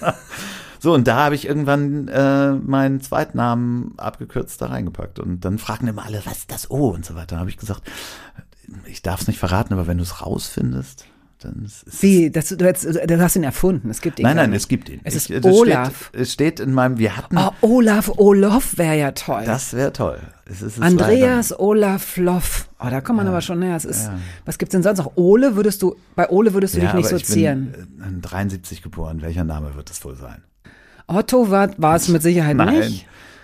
Speaker 2: so, und da habe ich irgendwann äh, meinen Zweitnamen abgekürzt da reingepackt. Und dann fragen immer alle, was ist das O und so weiter. Da habe ich gesagt, ich darf es nicht verraten, aber wenn du es rausfindest, dann ist es...
Speaker 3: Wie, das, du, hast, du hast ihn erfunden, es gibt ihn
Speaker 2: Nein,
Speaker 3: gar
Speaker 2: nein,
Speaker 3: nicht.
Speaker 2: es gibt ihn.
Speaker 3: Es ist
Speaker 2: Ich-
Speaker 3: Olaf.
Speaker 2: Steht, es steht in meinem, wir hatten,
Speaker 3: Oh, Olaf Olof wäre ja toll.
Speaker 2: das wäre toll. Es ist, es
Speaker 3: Andreas Olaf Loff. Oh, da kommt man aber schon näher. Es ist,
Speaker 2: ja.
Speaker 3: Was gibt's denn sonst noch? Ole würdest du, bei Ole würdest du
Speaker 2: ja,
Speaker 3: dich nicht
Speaker 2: aber
Speaker 3: so
Speaker 2: ich
Speaker 3: zieren.
Speaker 2: bin äh, dreiundsiebzig geboren. Welcher Name wird es wohl sein?
Speaker 3: Otto war, war es mit Sicherheit
Speaker 2: Nein.
Speaker 3: nicht.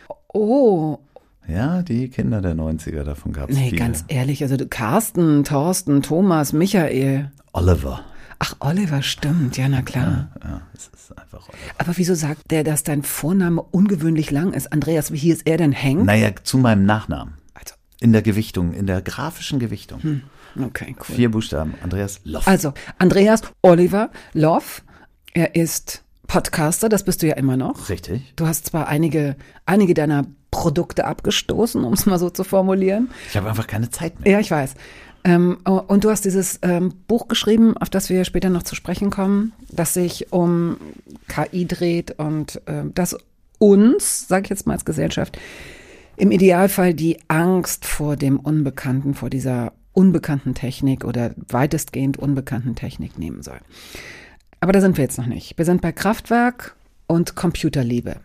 Speaker 3: Oh,
Speaker 2: Ja, die Kinder der neunziger, davon gab es
Speaker 3: nee,
Speaker 2: viele.
Speaker 3: ganz ehrlich. Also du, Carsten, Thorsten, Thomas, Michael.
Speaker 2: Oliver.
Speaker 3: Ach, Oliver, stimmt. Ja, na klar.
Speaker 2: Ja, es ist einfach Oliver.
Speaker 3: Aber wieso sagt der, dass dein Vorname ungewöhnlich lang ist? Andreas, wie hieß er denn Henk?
Speaker 2: Naja, zu meinem Nachnamen.
Speaker 3: Also,
Speaker 2: In der Gewichtung, in der grafischen Gewichtung.
Speaker 3: okay, cool.
Speaker 2: Vier Buchstaben. Andreas Loff.
Speaker 3: Also, Andreas Oliver Loff, er ist Podcaster, das bist du ja immer noch.
Speaker 2: Richtig.
Speaker 3: Du hast zwar einige, einige deiner Produkte abgestoßen, um es mal so zu formulieren.
Speaker 2: Ich habe einfach keine Zeit mehr.
Speaker 3: Ja, ich weiß. Ähm, und du hast dieses ähm, Buch geschrieben, auf das wir später noch zu sprechen kommen, das sich um K I dreht und ähm, das uns, sage ich jetzt mal als Gesellschaft, im Idealfall die Angst vor dem Unbekannten, vor dieser unbekannten Technik oder weitestgehend unbekannten Technik nehmen soll. Aber da sind wir jetzt noch nicht. Wir sind bei Kraftwerk und Computerliebe.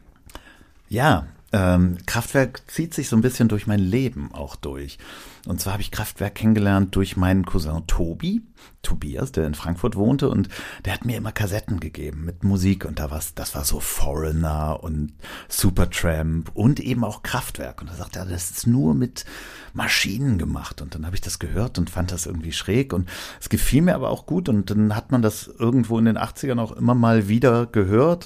Speaker 2: Ja, ähm, Kraftwerk zieht sich so ein bisschen durch mein Leben auch durch. Und zwar habe ich Kraftwerk kennengelernt durch meinen Cousin Tobi, Tobias, der in Frankfurt wohnte, und der hat mir immer Kassetten gegeben mit Musik und da war's, das war so Foreigner und Supertramp und eben auch Kraftwerk. Und er sagte, ja, das ist nur mit Maschinen gemacht. Und dann habe ich das gehört und fand das irgendwie schräg und es gefiel mir aber auch gut. Und dann hat man das irgendwo in den achtzigern auch immer mal wieder gehört.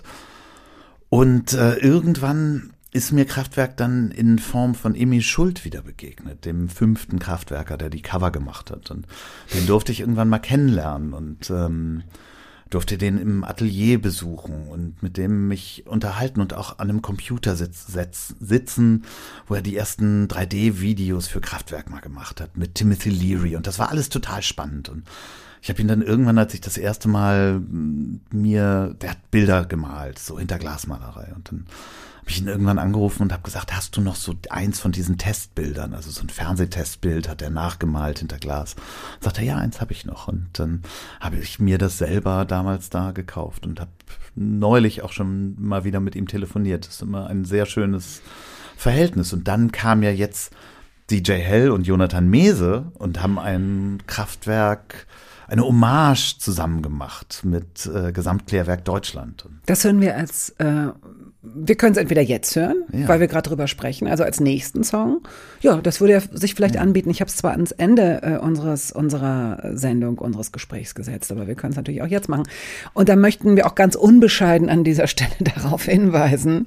Speaker 2: Und äh, irgendwann ist mir Kraftwerk dann in Form von Emil Schult wieder begegnet, dem fünften Kraftwerker, der die Cover gemacht hat. Und den durfte ich irgendwann mal kennenlernen und ähm, durfte den im Atelier besuchen und mit dem mich unterhalten und auch an einem Computer sitz, sitz, sitzen, wo er die ersten drei D-Videos für Kraftwerk mal gemacht hat, mit Timothy Leary. Und das war alles total spannend. Und ich habe ihn dann irgendwann, als ich das erste Mal mir, der hat Bilder gemalt, so hinter Glasmalerei. Und dann habe ich ihn irgendwann angerufen und habe gesagt, hast du noch so eins von diesen Testbildern, also so ein Fernsehtestbild hat er nachgemalt hinter Glas. Und sagte er, ja, eins habe ich noch. Und dann habe ich mir das selber damals da gekauft und habe neulich auch schon mal wieder mit ihm telefoniert. Das ist immer ein sehr schönes Verhältnis. Und dann kam ja jetzt D J Hell und Jonathan Mese und haben ein Kraftwerk, eine Hommage zusammen gemacht mit äh, Gesamtklärwerk Deutschland.
Speaker 3: Das hören wir als, äh, wir können es entweder jetzt hören,
Speaker 2: Ja.
Speaker 3: weil wir gerade drüber sprechen, also als nächsten Song. Ja, das würde ja sich vielleicht
Speaker 2: Ja.
Speaker 3: anbieten. Ich habe es zwar ans Ende äh, unseres unserer Sendung, unseres Gesprächs gesetzt, aber wir können es natürlich auch jetzt machen. Und da möchten wir auch ganz unbescheiden an dieser Stelle darauf hinweisen,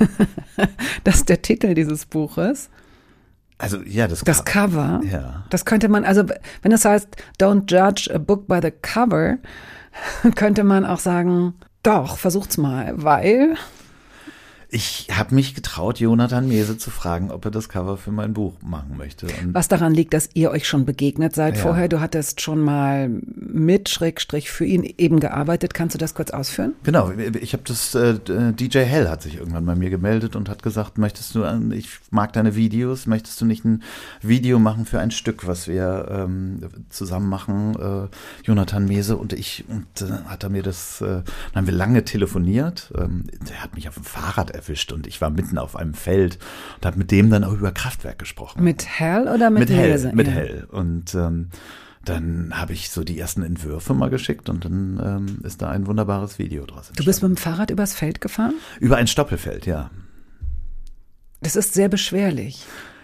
Speaker 3: dass der Titel dieses Buches,
Speaker 2: Also ja, das,
Speaker 3: das Cover,
Speaker 2: Ja.
Speaker 3: das könnte man, also wenn es heißt, don't judge a book by the cover, könnte man auch sagen, doch, versucht's mal, weil...
Speaker 2: Ich habe mich getraut, Jonathan Mese zu fragen, ob er das Cover für mein Buch machen möchte. Und
Speaker 3: Was daran liegt, dass ihr euch schon begegnet seid
Speaker 2: Ja.
Speaker 3: vorher. Du hattest schon mal mit Schrägstrich für ihn eben gearbeitet. Kannst du das kurz ausführen?
Speaker 2: Genau, ich habe das, äh, D J Hell hat sich irgendwann bei mir gemeldet und hat gesagt, möchtest du, äh, ich mag deine Videos, möchtest du nicht ein Video machen für ein Stück, was wir ähm, zusammen machen, äh, Jonathan Mese und ich. Und dann äh, hat er mir das, äh, dann haben wir lange telefoniert. Ähm, der hat mich auf dem Fahrrad erwischt und ich war mitten auf einem Feld und habe mit dem dann auch über Kraftwerk gesprochen.
Speaker 3: Mit Hell oder mit
Speaker 2: mit Hell,
Speaker 3: Mese?
Speaker 2: mit
Speaker 3: Ja.
Speaker 2: Hell. Und ähm, dann habe ich so die ersten Entwürfe mal geschickt und dann ähm, ist da ein wunderbares Video draus
Speaker 3: Du bist
Speaker 2: entstanden.
Speaker 3: mit dem Fahrrad übers Feld gefahren?
Speaker 2: Über ein Stoppelfeld, ja.
Speaker 3: Das ist sehr beschwerlich.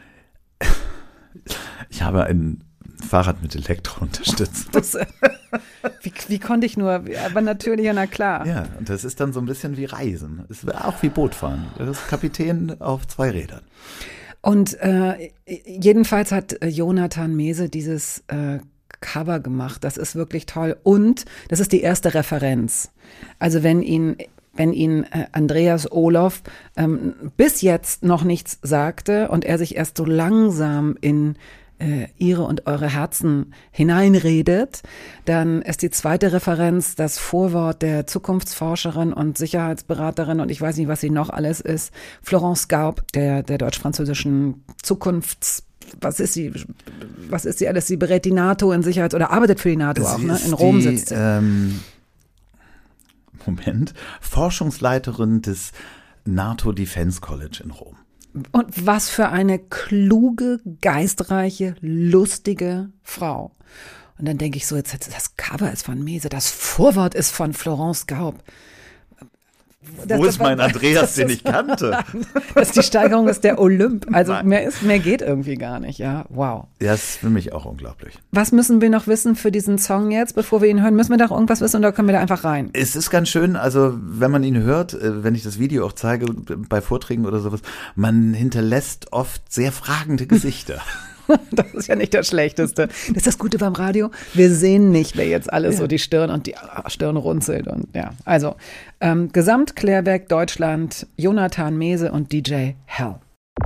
Speaker 2: Ich habe ein Fahrrad mit Elektrounterstützung.
Speaker 3: Das, wie, wie konnte ich nur? Aber natürlich, ja, na klar.
Speaker 2: Ja, und das ist dann so ein bisschen wie Reisen. Es ist auch wie Bootfahren. Das ist Kapitän auf zwei Rädern.
Speaker 3: Und äh, jedenfalls hat äh, Jonathan Mese dieses äh, Cover gemacht. Das ist wirklich toll. Und das ist die erste Referenz. Also wenn ihn, wenn ihn äh, Andreas Olof ähm, bis jetzt noch nichts sagte und er sich erst so langsam in äh, ihre und eure Herzen hineinredet, dann ist die zweite Referenz das Vorwort der Zukunftsforscherin und Sicherheitsberaterin und ich weiß nicht, was sie noch alles ist, Florence Gaub, der, der deutsch-französischen Zukunfts- Was ist sie? Was ist sie alles? Sie berät die NATO in Sicherheits- oder arbeitet für die NATO auch,
Speaker 2: Sie
Speaker 3: ne?
Speaker 2: ist
Speaker 3: In Rom
Speaker 2: die,
Speaker 3: sitzt sie.
Speaker 2: Ähm, Moment. Forschungsleiterin des NATO Defense College in Rom.
Speaker 3: Und was für eine kluge, geistreiche, lustige Frau. Und dann denke ich so, jetzt das Cover ist von Mese, das Vorwort ist von Florence Gaub. Das-
Speaker 2: Wo
Speaker 3: das
Speaker 2: ist
Speaker 3: war-
Speaker 2: mein Andreas,
Speaker 3: das
Speaker 2: den
Speaker 3: ist-
Speaker 2: ich kannte?
Speaker 3: Das ist die Steigerung, ist der Olymp. Also
Speaker 2: Nein.
Speaker 3: mehr ist, mehr geht irgendwie gar nicht, ja. Wow.
Speaker 2: Ja, ist für mich auch unglaublich.
Speaker 3: Was müssen wir noch wissen für diesen Song jetzt, bevor wir ihn hören? Müssen wir da irgendwas wissen oder können wir da einfach rein?
Speaker 2: Es ist ganz schön, also wenn man ihn hört, äh, wenn ich das Video auch zeige bei Vorträgen oder sowas, man hinterlässt oft sehr fragende Gesichter.
Speaker 3: Das ist ja nicht das Schlechteste. Das ist das Gute beim Radio. Wir sehen nicht, wer jetzt alles so die Stirn und die Stirn runzelt. Und ja, also ähm, Gesamtklärwerk Deutschland, Jonathan Mese und D J Hell.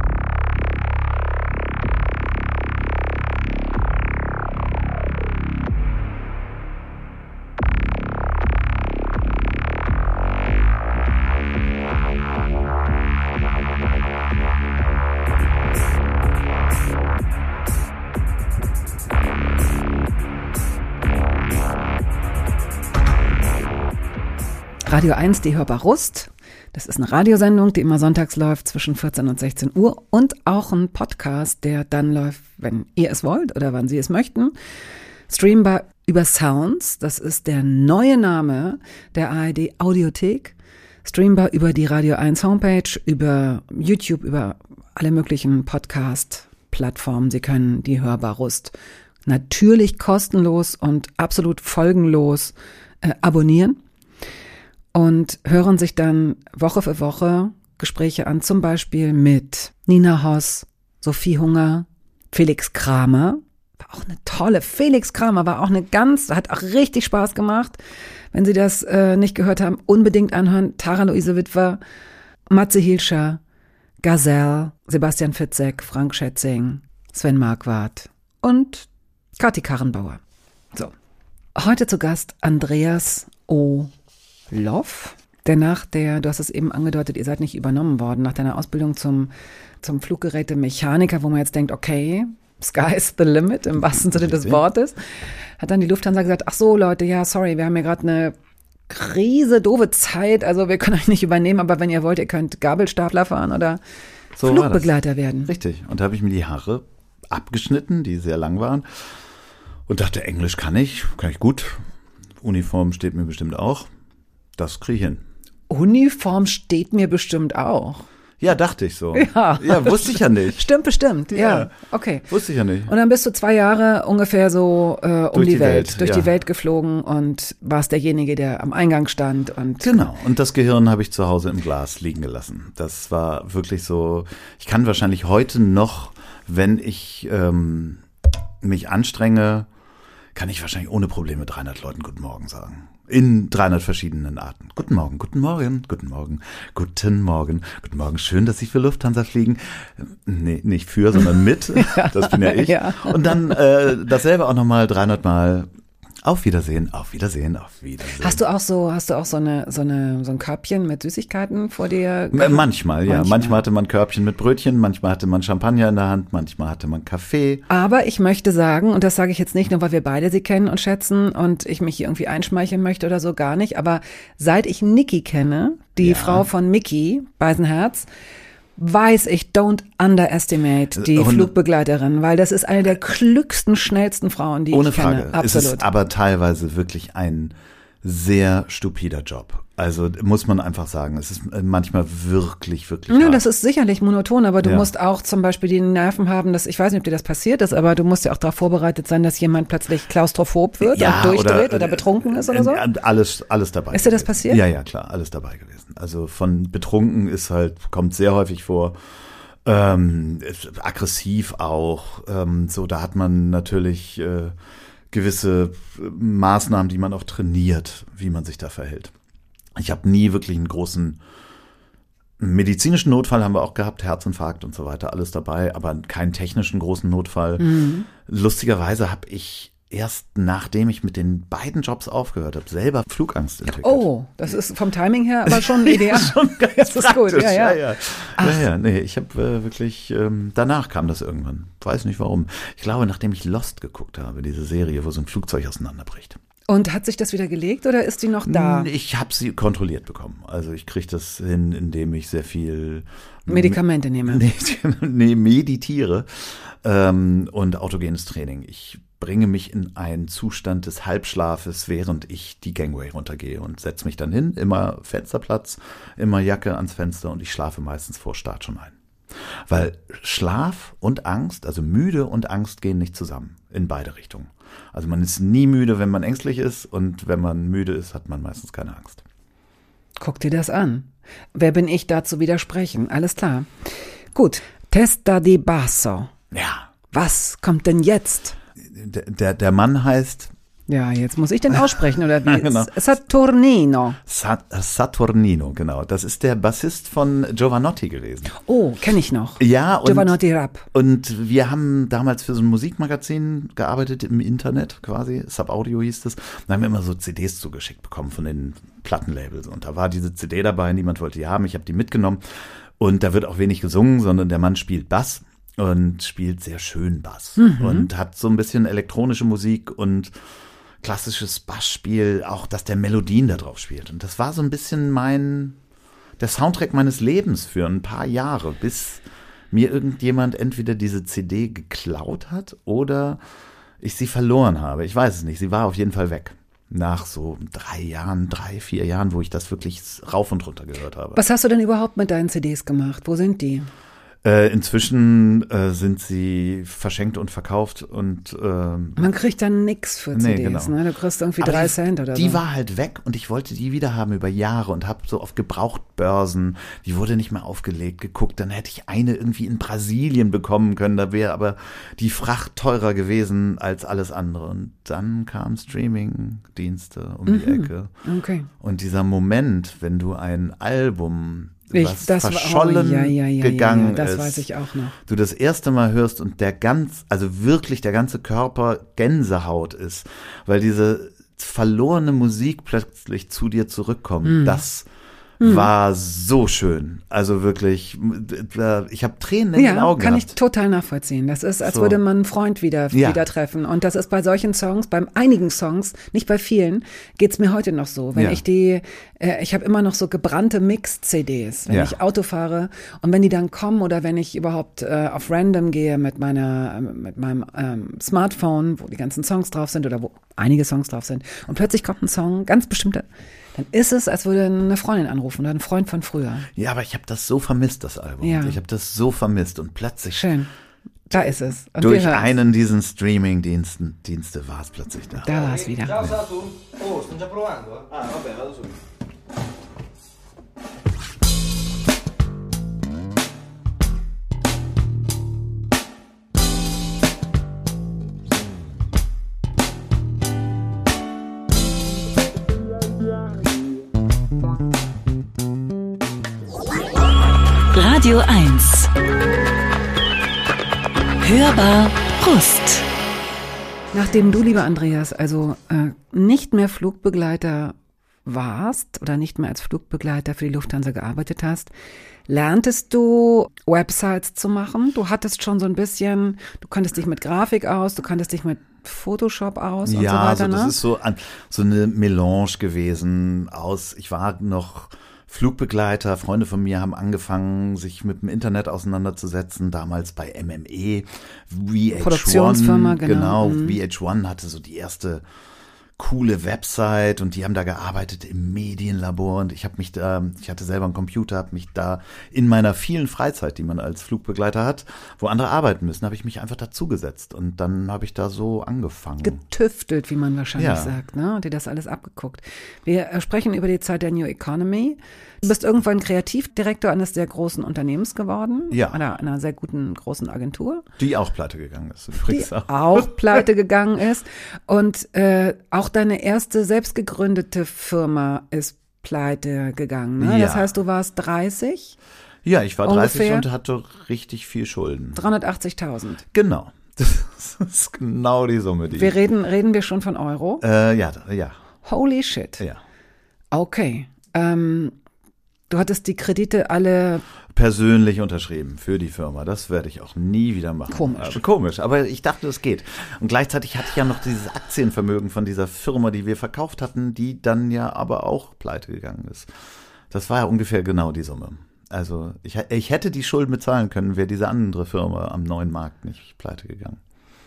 Speaker 3: Radio eins, die hörbar Rust. Das ist eine Radiosendung, die immer sonntags läuft zwischen vierzehn und sechzehn Uhr und auch ein Podcast, der dann läuft, wenn ihr es wollt oder wann Sie es möchten. Streambar über Sounds, das ist der neue Name der A R D Audiothek. Streambar über die Radio eins Homepage, über YouTube, über alle möglichen Podcast-Plattformen. Sie können die hörbar Rust natürlich kostenlos und absolut folgenlos äh, abonnieren. Und hören sich dann Woche für Woche Gespräche an, zum Beispiel mit Nina Hoss, Sophie Hunger, Felix Kramer. War auch eine tolle, Felix Kramer war auch eine ganz, hat auch richtig Spaß gemacht. Wenn Sie das äh, nicht gehört haben, unbedingt anhören. Tara Luise Witwer, Matze Hilscher, Gazelle, Sebastian Fitzek, Frank Schätzing, Sven Marquardt und Kathi Karrenbauer. So. Heute zu Gast Andreas O. Loff, der nach der, du hast es eben angedeutet, ihr seid nicht übernommen worden, nach deiner Ausbildung zum, zum Fluggerätemechaniker, wo man jetzt denkt, okay, sky's the limit, im wahrsten Sinne des Wortes, hat dann die Lufthansa gesagt, ach so Leute, ja, sorry, wir haben ja gerade eine Krise, doofe Zeit, also wir können euch nicht übernehmen, aber wenn ihr wollt, ihr könnt Gabelstapler fahren oder
Speaker 2: So war das.
Speaker 3: Flugbegleiter werden.
Speaker 2: Richtig. Und da habe ich mir die Haare abgeschnitten, die sehr lang waren. Und dachte, Englisch kann ich, kann ich gut. Uniform steht mir bestimmt auch. Das kriege ich hin.
Speaker 3: Uniform steht mir bestimmt auch.
Speaker 2: Ja, dachte ich so.
Speaker 3: Ja.
Speaker 2: Ja, wusste ich ja nicht.
Speaker 3: Stimmt bestimmt, ja.
Speaker 2: Ja.
Speaker 3: Okay.
Speaker 2: Wusste ich ja nicht.
Speaker 3: Und dann bist du zwei Jahre ungefähr so äh, um
Speaker 2: Durch
Speaker 3: die,
Speaker 2: die
Speaker 3: Welt,
Speaker 2: Welt,
Speaker 3: durch
Speaker 2: ja.
Speaker 3: die Welt geflogen und warst derjenige, der am Eingang stand. Und
Speaker 2: Genau. Und das Gehirn habe ich zu Hause im Glas liegen gelassen. Das war wirklich so, ich kann wahrscheinlich heute noch, wenn ich ähm, mich anstrenge, kann ich wahrscheinlich ohne Probleme dreihundert Leuten Guten Morgen sagen. In dreihundert verschiedenen Arten. Guten Morgen, guten Morgen, guten Morgen, guten Morgen, guten Morgen. Schön, dass Sie für Lufthansa fliegen. Nee, nicht für, sondern mit. Das bin ja ich.
Speaker 3: Ja.
Speaker 2: Und dann äh, dasselbe auch nochmal dreihundert Mal. Auf Wiedersehen, auf Wiedersehen, auf Wiedersehen.
Speaker 3: Hast du auch so, hast du auch so eine, so eine, so ein Körbchen mit Süßigkeiten vor dir?
Speaker 2: M- Manchmal, ja.
Speaker 3: Manchmal.
Speaker 2: Manchmal hatte man Körbchen mit Brötchen, manchmal hatte man Champagner in der Hand, manchmal hatte man Kaffee.
Speaker 3: Aber ich möchte sagen, und das sage ich jetzt nicht nur, weil wir beide sie kennen und schätzen und ich mich hier irgendwie einschmeicheln möchte oder so, gar nicht, aber seit ich Niki kenne, die
Speaker 2: Ja.
Speaker 3: Frau von Mickey Beisenherz, weiß ich, don't underestimate die
Speaker 2: Ohne-
Speaker 3: Flugbegleiterin, weil das ist eine der klügsten, schnellsten Frauen, die
Speaker 2: Ohne
Speaker 3: ich kenne.
Speaker 2: Frage.
Speaker 3: Absolut.
Speaker 2: Es ist aber teilweise wirklich ein sehr stupider Job. Also muss man einfach sagen, es ist manchmal wirklich, wirklich
Speaker 3: Ja,
Speaker 2: hart.
Speaker 3: das ist sicherlich monoton, aber du
Speaker 2: Ja.
Speaker 3: musst auch zum Beispiel die Nerven haben, dass, ich weiß nicht, ob dir das passiert ist, aber du musst ja auch darauf vorbereitet sein, dass jemand plötzlich klaustrophob wird und durchdreht oder,
Speaker 2: äh,
Speaker 3: betrunken ist oder so.
Speaker 2: äh, Alles, alles dabei.
Speaker 3: Ist dir das
Speaker 2: gewesen.
Speaker 3: passiert?
Speaker 2: Ja, ja, klar, alles dabei gewesen. Also von betrunken ist halt, kommt sehr häufig vor. Ähm, aggressiv auch. Ähm, so, da hat man natürlich äh, gewisse Maßnahmen, die man auch trainiert, wie man sich da verhält. Ich habe nie wirklich einen großen medizinischen Notfall, haben wir auch gehabt, Herzinfarkt und so weiter, alles dabei, aber keinen technischen großen Notfall.
Speaker 3: Mhm.
Speaker 2: Lustigerweise habe ich erst nachdem ich mit den beiden Jobs aufgehört habe, selber Flugangst entwickelt.
Speaker 3: Oh, das ist vom Timing her aber schon ideal.
Speaker 2: Schon ganz
Speaker 3: Das ist gut,
Speaker 2: praktisch,
Speaker 3: ja, ja.
Speaker 2: ja, ja. ja, ja nee, ich habe äh, wirklich, ähm, danach kam das irgendwann. Weiß nicht warum. Ich glaube, nachdem ich Lost geguckt habe, diese Serie, wo so ein Flugzeug auseinanderbricht.
Speaker 3: Und hat sich das wieder gelegt oder ist die noch da?
Speaker 2: Ich habe sie kontrolliert bekommen. Also ich kriege das hin, indem ich sehr viel
Speaker 3: Medikamente nehme.
Speaker 2: Nee, nee, meditiere ähm, und autogenes Training. Ich bringe mich in einen Zustand des Halbschlafes, während ich die Gangway runtergehe und setze mich dann hin, immer Fensterplatz, immer Jacke ans Fenster und ich schlafe meistens vor Start schon ein. Weil Schlaf und Angst, also müde und Angst gehen nicht zusammen, in beide Richtungen. Also man ist nie müde, wenn man ängstlich ist und wenn man müde ist, hat man meistens keine Angst.
Speaker 3: Guck dir das an. Wer bin ich da zu widersprechen? Alles klar. Gut. Testa di Basso.
Speaker 2: Ja.
Speaker 3: Was kommt denn jetzt?
Speaker 2: Der, der, der Mann heißt
Speaker 3: Ja, jetzt muss ich den aussprechen, oder wie?
Speaker 2: Genau.
Speaker 3: Saturnino.
Speaker 2: Sa- Saturnino, genau. Das ist der Bassist von Giovanotti gewesen.
Speaker 3: Oh, kenne ich noch.
Speaker 2: Ja, und,
Speaker 3: Giovanotti Rapp.
Speaker 2: und wir haben damals für so ein Musikmagazin gearbeitet im Internet quasi, Subaudio hieß es. Da haben wir immer so C Ds zugeschickt bekommen von den Plattenlabels und da war diese C D dabei, niemand wollte die haben, ich habe die mitgenommen und da wird auch wenig gesungen, sondern der Mann spielt Bass und spielt sehr schön Bass
Speaker 3: Mhm.
Speaker 2: und hat so ein bisschen elektronische Musik und klassisches Bassspiel, auch dass der Melodien da drauf spielt. Und das war so ein bisschen mein, der Soundtrack meines Lebens für ein paar Jahre, bis mir irgendjemand entweder diese C D geklaut hat oder ich sie verloren habe. Ich weiß es nicht, sie war auf jeden Fall weg. Nach so drei Jahren, drei, vier Jahren, wo ich das wirklich rauf und runter gehört habe.
Speaker 3: Was hast du denn überhaupt mit deinen C Ds gemacht? Wo sind die?
Speaker 2: Äh, inzwischen äh, sind sie verschenkt und verkauft und ähm,
Speaker 3: Man kriegt dann nix für C Ds,
Speaker 2: Nee, genau.
Speaker 3: ne? Du kriegst irgendwie
Speaker 2: Aber
Speaker 3: drei
Speaker 2: die,
Speaker 3: Cent oder
Speaker 2: die
Speaker 3: so.
Speaker 2: war halt weg und ich wollte die wieder haben über Jahre und habe so auf Gebrauchtbörsen, die wurde nicht mehr aufgelegt, geguckt, dann hätte ich eine irgendwie in Brasilien bekommen können, da wäre aber die Fracht teurer gewesen als alles andere. Und dann kamen Streaming-Dienste um die
Speaker 3: Mhm.
Speaker 2: Ecke.
Speaker 3: Okay.
Speaker 2: Und dieser Moment, wenn du ein Album,
Speaker 3: Ich,
Speaker 2: was
Speaker 3: das war,
Speaker 2: verschollen
Speaker 3: oh, ja, ja, ja,
Speaker 2: gegangen
Speaker 3: ja, ja, das
Speaker 2: ist,
Speaker 3: weiß ich auch noch.
Speaker 2: du das erste Mal hörst und der ganz, also wirklich der ganze Körper Gänsehaut ist, weil diese verlorene Musik plötzlich zu dir zurückkommt,
Speaker 3: Mhm.
Speaker 2: das war so schön. Also wirklich, ich habe Tränen in den
Speaker 3: Ja,
Speaker 2: Augen
Speaker 3: kann ich
Speaker 2: gehabt.
Speaker 3: total nachvollziehen. Das ist, als
Speaker 2: So.
Speaker 3: würde man einen Freund wieder,
Speaker 2: Ja.
Speaker 3: wieder treffen. Und das ist bei solchen Songs, bei einigen Songs, nicht bei vielen, geht's mir heute noch so. Wenn
Speaker 2: Ja.
Speaker 3: ich die, äh, ich habe immer noch so gebrannte Mix-C Ds, wenn
Speaker 2: Ja.
Speaker 3: ich Auto fahre. Und wenn die dann kommen oder wenn ich überhaupt äh, auf Random gehe mit meiner, äh, mit meinem ähm, Smartphone, wo die ganzen Songs drauf sind oder wo einige Songs drauf sind. Und plötzlich kommt ein Song, ganz bestimmter, dann ist es, als würde eine Freundin anrufen oder ein Freund von früher.
Speaker 2: Ja, aber ich habe das so vermisst, das Album.
Speaker 3: Ja.
Speaker 2: Ich habe das so vermisst und plötzlich
Speaker 3: Schön. Da ist es. Und
Speaker 2: durch
Speaker 3: wir hören's.
Speaker 2: einen diesen Streaming-Diensten Dienste war es plötzlich da.
Speaker 3: Da war es wieder.
Speaker 5: Ciao Saturn. Oh, sto già provando. eh. Ah, vabbè, vado subito.
Speaker 6: Radio eins. Hörbar Brust.
Speaker 3: Nachdem du, lieber Andreas, also äh, nicht mehr Flugbegleiter warst oder nicht mehr als Flugbegleiter für die Lufthansa gearbeitet hast, lerntest du Websites zu machen? Du hattest schon so ein bisschen, du kanntest dich mit Grafik aus, du kanntest dich mit Photoshop aus und
Speaker 2: ja,
Speaker 3: so weiter,
Speaker 2: also das
Speaker 3: ne?
Speaker 2: ist so, ein, so eine Melange gewesen aus, ich war noch Flugbegleiter, Freunde von mir haben angefangen, sich mit dem Internet auseinanderzusetzen, damals bei M M E, V H eins.
Speaker 3: Produktionsfirma, genau.
Speaker 2: Genau, mhm. V H eins hatte so die erste coole Website und die haben da gearbeitet im Medienlabor und ich habe mich da, ich hatte selber einen Computer, habe mich da in meiner vielen Freizeit, die man als Flugbegleiter hat, wo andere arbeiten müssen, habe ich mich einfach dazugesetzt und dann habe ich da so angefangen.
Speaker 3: Getüftelt, wie man wahrscheinlich
Speaker 2: Ja.
Speaker 3: sagt, ne? Und dir das alles abgeguckt. Wir äh, sprechen über die Zeit der New Economy. Du bist irgendwann Kreativdirektor eines sehr großen Unternehmens geworden.
Speaker 2: Ja.
Speaker 3: Einer, einer sehr guten, großen Agentur.
Speaker 2: Die auch pleite gegangen ist.
Speaker 3: Die
Speaker 2: Übrigens auch.
Speaker 3: auch pleite gegangen ist. Und äh, auch deine erste selbst gegründete Firma ist pleite gegangen. Ne?
Speaker 2: Ja.
Speaker 3: Das heißt, du warst dreißig,
Speaker 2: Ja, ich war dreißig
Speaker 3: Ungefähr?
Speaker 2: und hatte richtig viel Schulden.
Speaker 3: dreihundertachtzigtausend.
Speaker 2: Genau. Das ist genau die Summe, die
Speaker 3: Wir reden, reden wir schon von Euro?
Speaker 2: äh, ja, ja,
Speaker 3: Holy shit.
Speaker 2: ja.
Speaker 3: Okay. Ähm, du hattest die Kredite alle.
Speaker 2: Persönlich unterschrieben für die Firma. Das werde ich auch nie wieder machen.
Speaker 3: Komisch.
Speaker 2: Aber, komisch, aber ich dachte, es geht. Und gleichzeitig hatte ich ja noch dieses Aktienvermögen von dieser Firma, die wir verkauft hatten, die dann ja aber auch pleite gegangen ist. Das war ja ungefähr genau die Summe. Also ich, ich hätte die Schulden bezahlen können, wäre diese andere Firma am neuen Markt nicht pleite gegangen.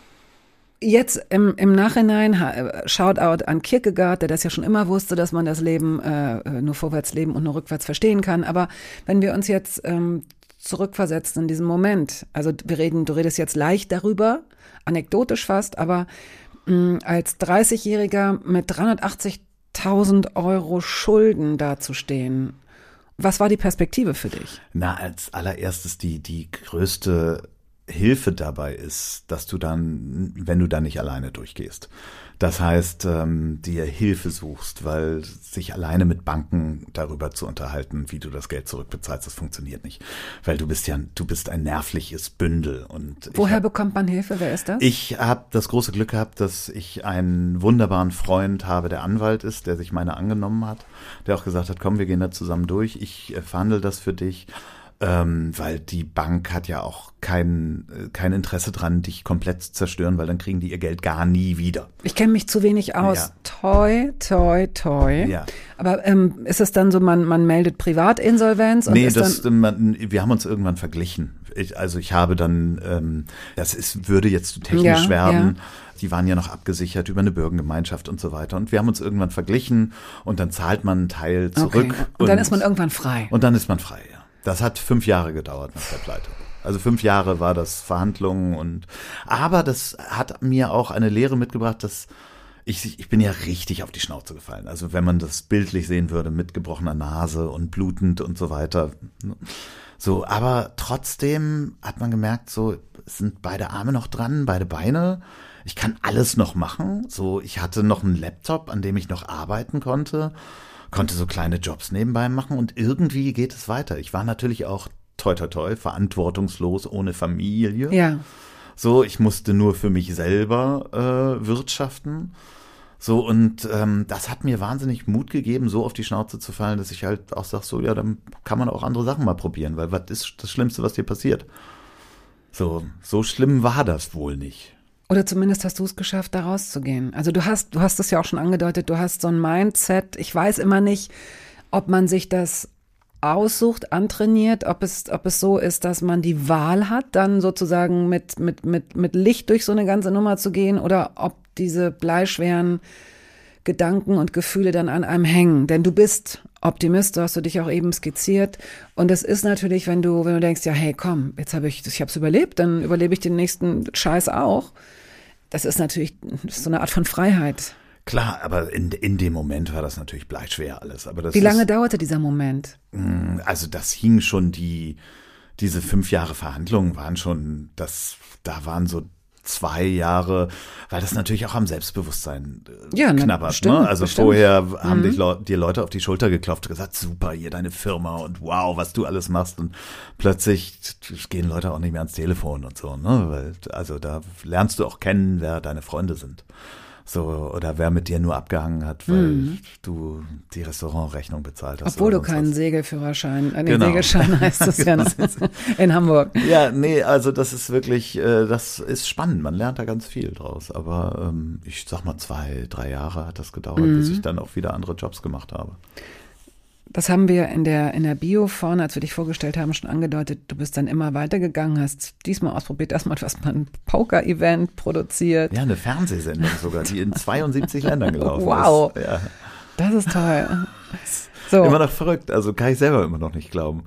Speaker 3: Jetzt im, im Nachhinein, ha- Shoutout an Kierkegaard, der das ja schon immer wusste, dass man das Leben äh, nur vorwärts leben und nur rückwärts verstehen kann. Aber wenn wir uns jetzt ähm, zurückversetzen in diesem Moment, also wir reden, du redest jetzt leicht darüber, anekdotisch fast, aber mh, als dreißigjähriger mit dreihundertachtzigtausend Euro Schulden dazustehen, was war die Perspektive für dich?
Speaker 2: Na, als allererstes die, die größte Hilfe dabei ist, dass du dann, wenn du da nicht alleine durchgehst. Das heißt, ähm, dir Hilfe suchst, weil sich alleine mit Banken darüber zu unterhalten, wie du das Geld zurückbezahlst, das funktioniert nicht. Weil du bist ja, du bist ein nervliches Bündel. Und
Speaker 3: Woher
Speaker 2: ich hab,
Speaker 3: bekommt man Hilfe? Wer ist das?
Speaker 2: Ich habe das große Glück gehabt, dass ich einen wunderbaren Freund habe, der Anwalt ist, der sich meiner angenommen hat, der auch gesagt hat, komm, wir gehen da zusammen durch, ich äh, verhandle das für dich. Ähm, weil die Bank hat ja auch kein, äh, kein Interesse dran, dich komplett zu zerstören, weil dann kriegen die ihr Geld gar nie wieder.
Speaker 3: Ich kenne mich zu wenig aus.
Speaker 2: Ja.
Speaker 3: Toi, toi, toi.
Speaker 2: Ja.
Speaker 3: Aber ähm, ist es dann so, man, man meldet Privatinsolvenz? Und
Speaker 2: Nee,
Speaker 3: ist
Speaker 2: das,
Speaker 3: dann,
Speaker 2: man, wir haben uns irgendwann verglichen. Ich, also ich habe dann, ähm, das ist, würde jetzt zu technisch
Speaker 3: Ja,
Speaker 2: werden.
Speaker 3: ja.
Speaker 2: Die waren ja noch abgesichert über eine Bürgergemeinschaft und so weiter. Und wir haben uns irgendwann verglichen und dann zahlt man einen Teil zurück.
Speaker 3: okay. Und, und dann ist man irgendwann frei.
Speaker 2: Und dann ist man frei, ja. Das hat fünf Jahre gedauert nach der Pleite. Also fünf Jahre war das Verhandlungen und, aber das hat mir auch eine Lehre mitgebracht, dass ich, ich bin ja richtig auf die Schnauze gefallen. Also wenn man das bildlich sehen würde, mit gebrochener Nase und blutend und so weiter. So, aber trotzdem hat man gemerkt, so, es sind beide Arme noch dran, beide Beine. Ich kann alles noch machen. So, ich hatte noch einen Laptop, an dem ich noch arbeiten konnte. Konnte so kleine Jobs nebenbei machen und irgendwie geht es weiter. Ich war natürlich auch toi toi toi, verantwortungslos, ohne Familie.
Speaker 3: Ja.
Speaker 2: So, ich musste nur für mich selber äh, wirtschaften. So, und ähm, das hat mir wahnsinnig Mut gegeben, so auf die Schnauze zu fallen, dass ich halt auch sage, so, ja, dann kann man auch andere Sachen mal probieren, weil was ist das Schlimmste, was dir passiert? So, so schlimm war das wohl nicht.
Speaker 3: Oder zumindest hast du es geschafft, da rauszugehen. Also du hast, du hast es ja auch schon angedeutet, du hast so ein Mindset. Ich weiß immer nicht, ob man sich das aussucht, antrainiert, ob es, ob es so ist, dass man die Wahl hat, dann sozusagen mit, mit, mit, mit Licht durch so eine ganze Nummer zu gehen oder ob diese bleischweren Gedanken und Gefühle dann an einem hängen. Denn du bist Optimist, so hast du dich auch eben skizziert. Und es ist natürlich, wenn du, wenn du denkst, ja, hey, komm, jetzt habe ich, ich habe es überlebt, dann überlebe ich den nächsten Scheiß auch. Das ist natürlich so eine Art von Freiheit.
Speaker 2: Klar, aber in, in dem Moment war das natürlich bleischwer alles. Aber das
Speaker 3: Wie lange
Speaker 2: ist,
Speaker 3: dauerte dieser Moment?
Speaker 2: Also das hing schon, die, diese fünf Jahre Verhandlungen waren schon, das, da waren so zwei Jahre, weil das natürlich auch am Selbstbewusstsein äh,
Speaker 3: Ja, ne,
Speaker 2: knabbert.
Speaker 3: bestimmt,
Speaker 2: Ne? Also
Speaker 3: bestimmt.
Speaker 2: vorher haben
Speaker 3: Mhm.
Speaker 2: dich Leu- dir Leute auf die Schulter geklopft und gesagt, super, hier deine Firma und wow, was du alles machst. Und plötzlich gehen Leute auch nicht mehr ans Telefon und so. Ne? Weil, also da lernst du auch kennen, wer deine Freunde sind. So, oder wer mit dir nur abgehangen hat, weil
Speaker 3: Mhm.
Speaker 2: du die Restaurantrechnung bezahlt hast.
Speaker 3: Obwohl
Speaker 2: oder
Speaker 3: du
Speaker 2: sonst
Speaker 3: keinen
Speaker 2: was.
Speaker 3: Segelführerschein, äh, nee,
Speaker 2: Genau.
Speaker 3: Segelschein heißt es ja, ne? In Hamburg.
Speaker 2: Ja, nee, also das ist wirklich, äh, das ist spannend. Man lernt da ganz viel draus. Aber ähm, ich sag mal, zwei, drei Jahre hat das gedauert, bis ich dann auch wieder andere Jobs gemacht habe.
Speaker 3: Das haben wir in der, in der Bio vorne, als wir dich vorgestellt haben, schon angedeutet. Du bist dann immer weitergegangen, hast diesmal ausprobiert, erstmal erstmal ein Poker-Event produziert.
Speaker 2: Ja, eine Fernsehsendung sogar, die in zweiundsiebzig Ländern gelaufen
Speaker 3: Wow.
Speaker 2: ist. Ja.
Speaker 3: Das ist toll. So,
Speaker 2: Immer noch verrückt, also kann ich selber immer noch nicht glauben.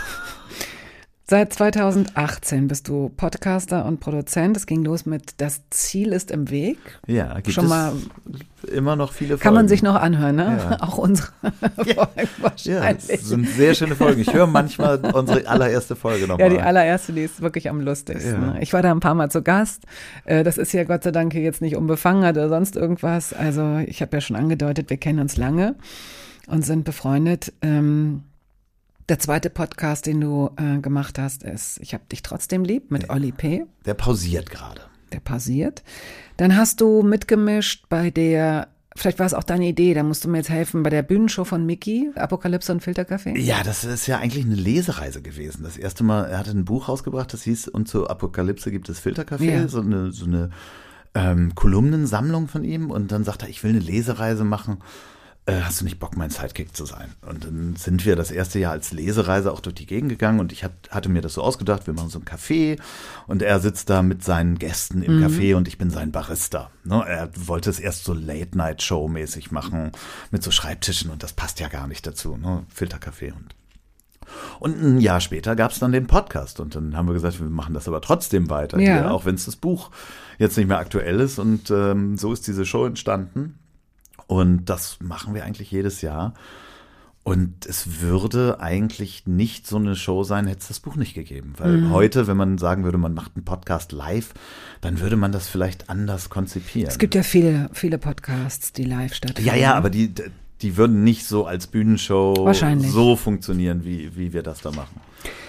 Speaker 3: seit zweitausendachtzehn bist du Podcaster und Produzent. Es ging los mit Das Ziel ist im Weg.
Speaker 2: Ja, gibt
Speaker 3: Schon
Speaker 2: es
Speaker 3: mal
Speaker 2: immer noch viele Folgen.
Speaker 3: Kann man sich noch anhören, ne?
Speaker 2: Ja.
Speaker 3: Auch unsere Folgen
Speaker 2: Ja,
Speaker 3: wahrscheinlich.
Speaker 2: das sind sehr schöne Folgen. Ich höre manchmal unsere allererste Folge nochmal.
Speaker 3: Ja, die allererste, die ist wirklich am lustigsten.
Speaker 2: Ja.
Speaker 3: Ich war da ein paar Mal zu Gast. Äh, Das ist ja Gott sei Dank jetzt nicht unbefangen oder sonst irgendwas. Also ich habe ja schon angedeutet, wir kennen uns lange und sind befreundet. Ähm, Der zweite Podcast, den du äh, gemacht hast, ist Ich hab dich trotzdem lieb mit Olli P.
Speaker 2: Der pausiert gerade.
Speaker 3: Der pausiert. Dann hast du mitgemischt bei der, vielleicht war es auch deine Idee, da musst du mir jetzt helfen, bei der Bühnenshow von Mickey, Apokalypse und Filterkaffee.
Speaker 2: Ja, das ist ja eigentlich eine Lesereise gewesen. Das erste Mal, er hatte ein Buch rausgebracht, das hieß Und zur Apokalypse gibt es Filterkaffee,
Speaker 3: Ja.
Speaker 2: so eine, so eine ähm, Kolumnensammlung von ihm. Und dann sagt er, ich will eine Lesereise machen. Äh, hast du nicht Bock, mein Sidekick zu sein? Und dann sind wir das erste Jahr als Lesereise auch durch die Gegend gegangen und ich hat, hatte mir das so ausgedacht, wir machen so ein Café und er sitzt da mit seinen Gästen im Café und ich bin sein Barista. Ne? Er wollte es erst so Late-Night-Show-mäßig machen mit so Schreibtischen und das passt ja gar nicht dazu. Ne? Filterkaffee und Und ein Jahr später gab es dann den Podcast und dann haben wir gesagt, wir machen das aber trotzdem weiter,
Speaker 3: Ja.
Speaker 2: hier, auch wenn es das Buch jetzt nicht mehr aktuell ist. Und ähm, so ist diese Show entstanden und das machen wir eigentlich jedes Jahr. Und es würde eigentlich nicht so eine Show sein, hätte es das Buch nicht gegeben. Weil
Speaker 3: Mhm.
Speaker 2: heute, wenn man sagen würde, man macht einen Podcast live, dann würde man das vielleicht anders konzipieren.
Speaker 3: Es gibt ja viele, viele Podcasts, die live stattfinden.
Speaker 2: Ja, ja, aber die, die würden nicht so als Bühnenshow
Speaker 3: Wahrscheinlich.
Speaker 2: so funktionieren, wie, wie wir das da machen.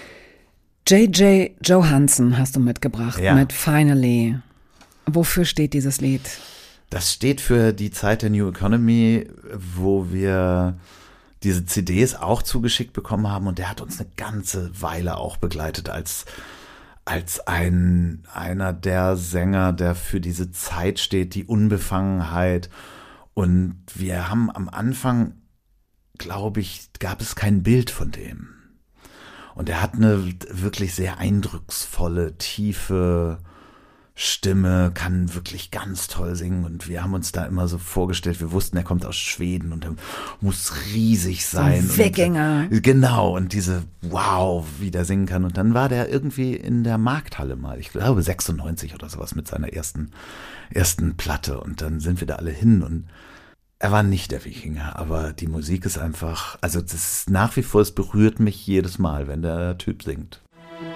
Speaker 3: J J Johansson hast du mitgebracht
Speaker 2: Ja.
Speaker 3: mit Finally. Wofür steht dieses Lied?
Speaker 2: Das steht für die Zeit der New Economy, wo wir diese C Ds auch zugeschickt bekommen haben und der hat uns eine ganze Weile auch begleitet als als ein einer der Sänger, der für diese Zeit steht, die Unbefangenheit. Und wir haben am Anfang, glaube ich, gab es kein Bild von dem. Und er hat eine wirklich sehr eindrucksvolle, tiefe Stimme, kann wirklich ganz toll singen und wir haben uns da immer so vorgestellt, wir wussten, er kommt aus Schweden und er muss riesig sein.
Speaker 3: ein Weggänger.
Speaker 2: Und, genau, und diese, wow, wie der singen kann. Und dann war der irgendwie in der Markthalle mal, ich glaube sechsundneunzig oder sowas mit seiner ersten, ersten Platte und dann sind wir da alle hin und er war nicht der Wikinger, aber die Musik ist einfach, also das ist nach wie vor, es berührt mich jedes Mal, wenn der Typ singt.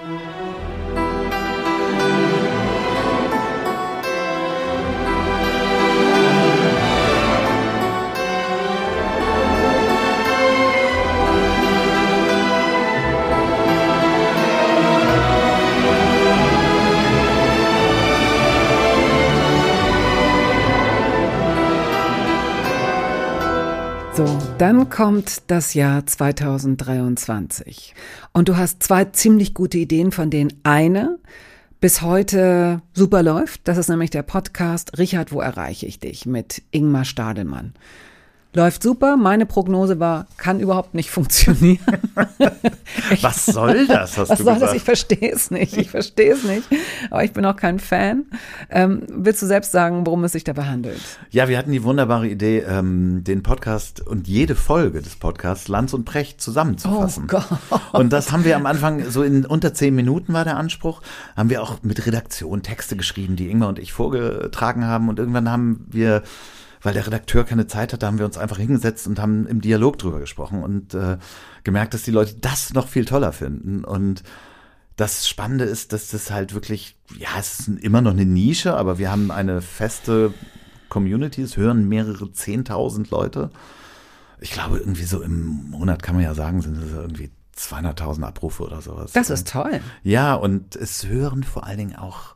Speaker 3: So, dann kommt das Jahr zweitausenddreiundzwanzig und du hast zwei ziemlich gute Ideen, von denen eine bis heute super läuft. Das ist nämlich der Podcast Richard, wo erreiche ich dich mit Ingmar Stadelmann. Läuft super. Meine Prognose war, kann überhaupt nicht funktionieren. Ich,
Speaker 2: Was soll das, hast
Speaker 3: was
Speaker 2: du
Speaker 3: soll
Speaker 2: gesagt?
Speaker 3: das? Ich verstehe es nicht. Ich verstehe es nicht. Aber ich bin auch kein Fan. Ähm, willst du selbst sagen, worum es sich dabei handelt?
Speaker 2: Ja, wir hatten die wunderbare Idee, ähm, den Podcast und jede Folge des Podcasts Lanz und Precht zusammenzufassen.
Speaker 3: Oh Gott.
Speaker 2: Und das haben wir am Anfang, so in unter zehn Minuten war der Anspruch, haben wir auch mit Redaktion Texte geschrieben, die Ingmar und ich vorgetragen haben. Und irgendwann haben wir, weil der Redakteur keine Zeit hatte, haben wir uns einfach hingesetzt und haben im Dialog drüber gesprochen und äh, gemerkt, dass die Leute das noch viel toller finden. Und das Spannende ist, dass das halt wirklich, ja, es ist immer noch eine Nische, aber wir haben eine feste Community, es hören mehrere zehntausend Leute. Ich glaube, irgendwie so im Monat kann man ja sagen, sind es irgendwie zweihunderttausend Abrufe oder sowas.
Speaker 3: Das ist toll.
Speaker 2: Ja, und es hören vor allen Dingen auch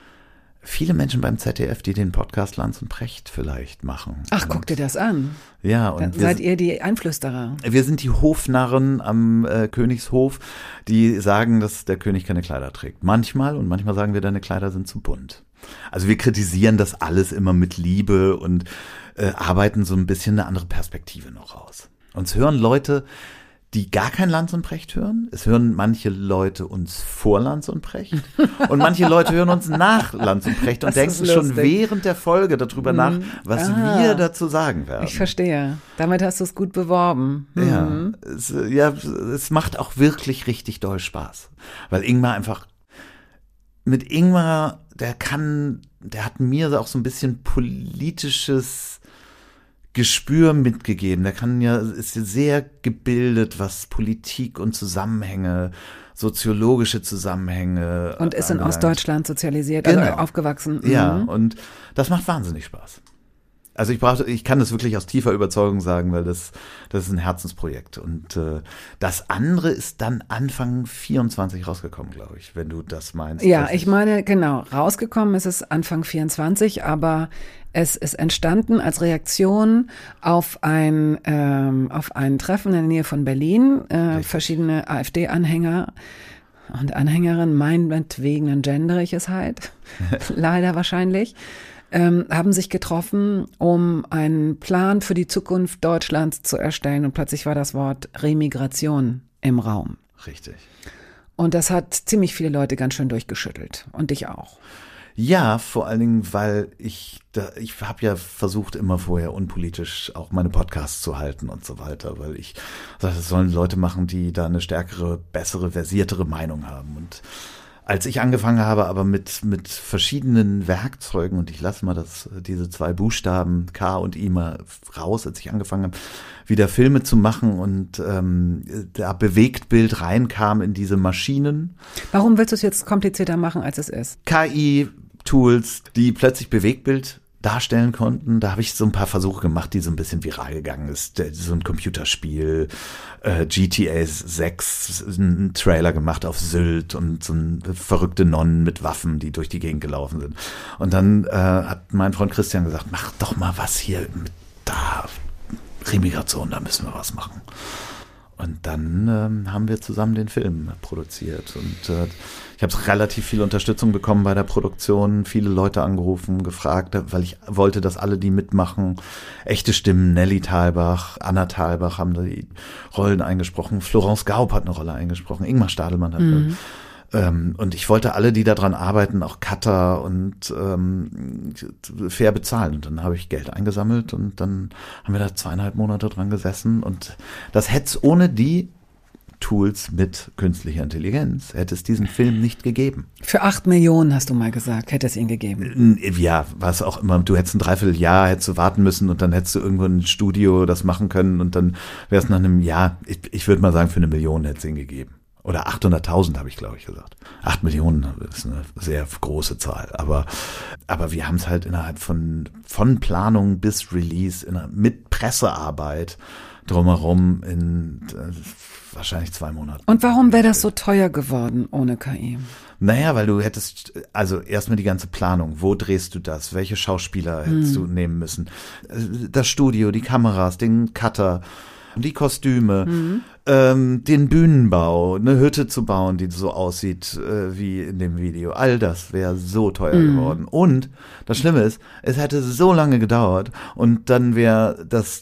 Speaker 2: viele Menschen beim Z D F, die den Podcast Lanz und Precht vielleicht machen.
Speaker 3: Ach,
Speaker 2: und,
Speaker 3: guck dir das an.
Speaker 2: Ja, und
Speaker 3: Dann
Speaker 2: wir,
Speaker 3: seid ihr die Einflüsterer.
Speaker 2: wir sind die Hofnarren am äh, Königshof, die sagen, dass der König keine Kleider trägt. Manchmal, und manchmal sagen wir, deine Kleider sind zu bunt. Also wir kritisieren das alles immer mit Liebe und äh, arbeiten so ein bisschen eine andere Perspektive noch raus. Uns hören Leute, die gar kein Lanz und Precht hören. Es hören manche Leute uns vor Lanz und Precht und manche Leute hören uns nach Lanz und Precht und
Speaker 3: Das ist
Speaker 2: denken schon
Speaker 3: lustig.
Speaker 2: während der Folge darüber
Speaker 3: Mhm.
Speaker 2: nach, was
Speaker 3: Ah.
Speaker 2: wir dazu sagen werden.
Speaker 3: Ich verstehe. Damit hast du es gut beworben. Mhm.
Speaker 2: Ja, es, ja, es macht auch wirklich richtig doll Spaß, weil Ingmar einfach, mit Ingmar, der kann, der hat mir auch so ein bisschen politisches Gespür mitgegeben. Der kann ja, ist ja sehr gebildet, was Politik und Zusammenhänge, soziologische Zusammenhänge
Speaker 3: Und ist in
Speaker 2: anbelangt.
Speaker 3: Ostdeutschland sozialisiert,
Speaker 2: Genau.
Speaker 3: also aufgewachsen.
Speaker 2: Ja,
Speaker 3: Mhm.
Speaker 2: und das macht wahnsinnig Spaß. Also ich brauche, ich kann das wirklich aus tiefer Überzeugung sagen, weil das, das ist ein Herzensprojekt. Und äh, das andere ist dann Anfang vierundzwanzig rausgekommen, glaube ich, wenn du das meinst.
Speaker 3: Ja,
Speaker 2: dass
Speaker 3: ich meine, genau, rausgekommen ist es Anfang vierundzwanzig, aber es ist entstanden als Reaktion auf ein, ähm, auf ein Treffen in der Nähe von Berlin. Äh,
Speaker 2: Richtig.
Speaker 3: verschiedene AfD-Anhänger und Anhängerinnen, meinetwegen dann gendere ich es halt, leider wahrscheinlich, ähm, haben sich getroffen, um einen Plan für die Zukunft Deutschlands zu erstellen. Und plötzlich war das Wort Remigration im Raum.
Speaker 2: Richtig.
Speaker 3: Und das hat ziemlich viele Leute ganz schön durchgeschüttelt. Und dich auch.
Speaker 2: Ja, vor allen Dingen, weil ich da, ich habe ja versucht, immer vorher unpolitisch auch meine Podcasts zu halten und so weiter, weil ich sage, das sollen Leute machen, die da eine stärkere, bessere, versiertere Meinung haben. Und als ich angefangen habe, aber mit mit verschiedenen Werkzeugen, und ich lasse mal das diese zwei Buchstaben K und I mal raus, als ich angefangen habe, wieder Filme zu machen und ähm, da Bewegtbild reinkam in diese Maschinen.
Speaker 3: Warum willst du es jetzt komplizierter machen, als es ist?
Speaker 2: K I-Tools, die plötzlich Bewegtbild darstellen konnten. Da habe ich so ein paar Versuche gemacht, die so ein bisschen viral gegangen ist. Der, so ein Computerspiel, äh, G T A sechs, einen Trailer gemacht auf Sylt und so ein verrückte Nonnen mit Waffen, die durch die Gegend gelaufen sind. Und dann äh, hat mein Freund Christian gesagt, mach doch mal was hier mit da, Remigration, da müssen wir was machen. Und dann ähm, haben wir zusammen den Film produziert und äh, ich habe relativ viel Unterstützung bekommen bei der Produktion, viele Leute angerufen, gefragt, weil ich wollte, dass alle, die mitmachen, echte Stimmen, Nelly Thalbach, Anna Thalbach haben die Rollen eingesprochen, Florence Gaub hat eine Rolle eingesprochen, Ingmar Stadelmann hat mhm. ähm, und ich wollte alle, die daran arbeiten, auch Cutter und ähm, fair bezahlen. Und dann habe ich Geld eingesammelt und dann haben wir da zweieinhalb Monate dran gesessen und das hätte es ohne die Tools mit künstlicher Intelligenz hätte es diesen Film nicht gegeben.
Speaker 3: Für acht Millionen, hast du mal gesagt, hätte es ihn gegeben.
Speaker 2: Ja, was auch immer. Du hättest ein Dreivierteljahr, hättest du warten müssen und dann hättest du irgendwo ein Studio das machen können und dann wäre es nach einem Jahr, ich, ich würde mal sagen, für eine Million hätte es ihn gegeben. Oder achthunderttausend habe ich, glaube ich, gesagt. Acht Millionen ist eine sehr große Zahl. Aber, aber wir haben es halt innerhalb von, von Planung bis Release, in, mit Pressearbeit drumherum in äh, wahrscheinlich zwei Monaten.
Speaker 3: Und warum wäre das so teuer geworden ohne K I?
Speaker 2: Naja, weil du hättest, also erstmal die ganze Planung. Wo drehst du das? Welche Schauspieler hättest hm. du nehmen müssen? Das Studio, die Kameras, den Cutter, die Kostüme, mhm. ähm, den Bühnenbau, eine Hütte zu bauen, die so aussieht äh, wie in dem Video. All das wäre so teuer mhm. geworden. Und das Schlimme ist, es hätte so lange gedauert und dann wäre das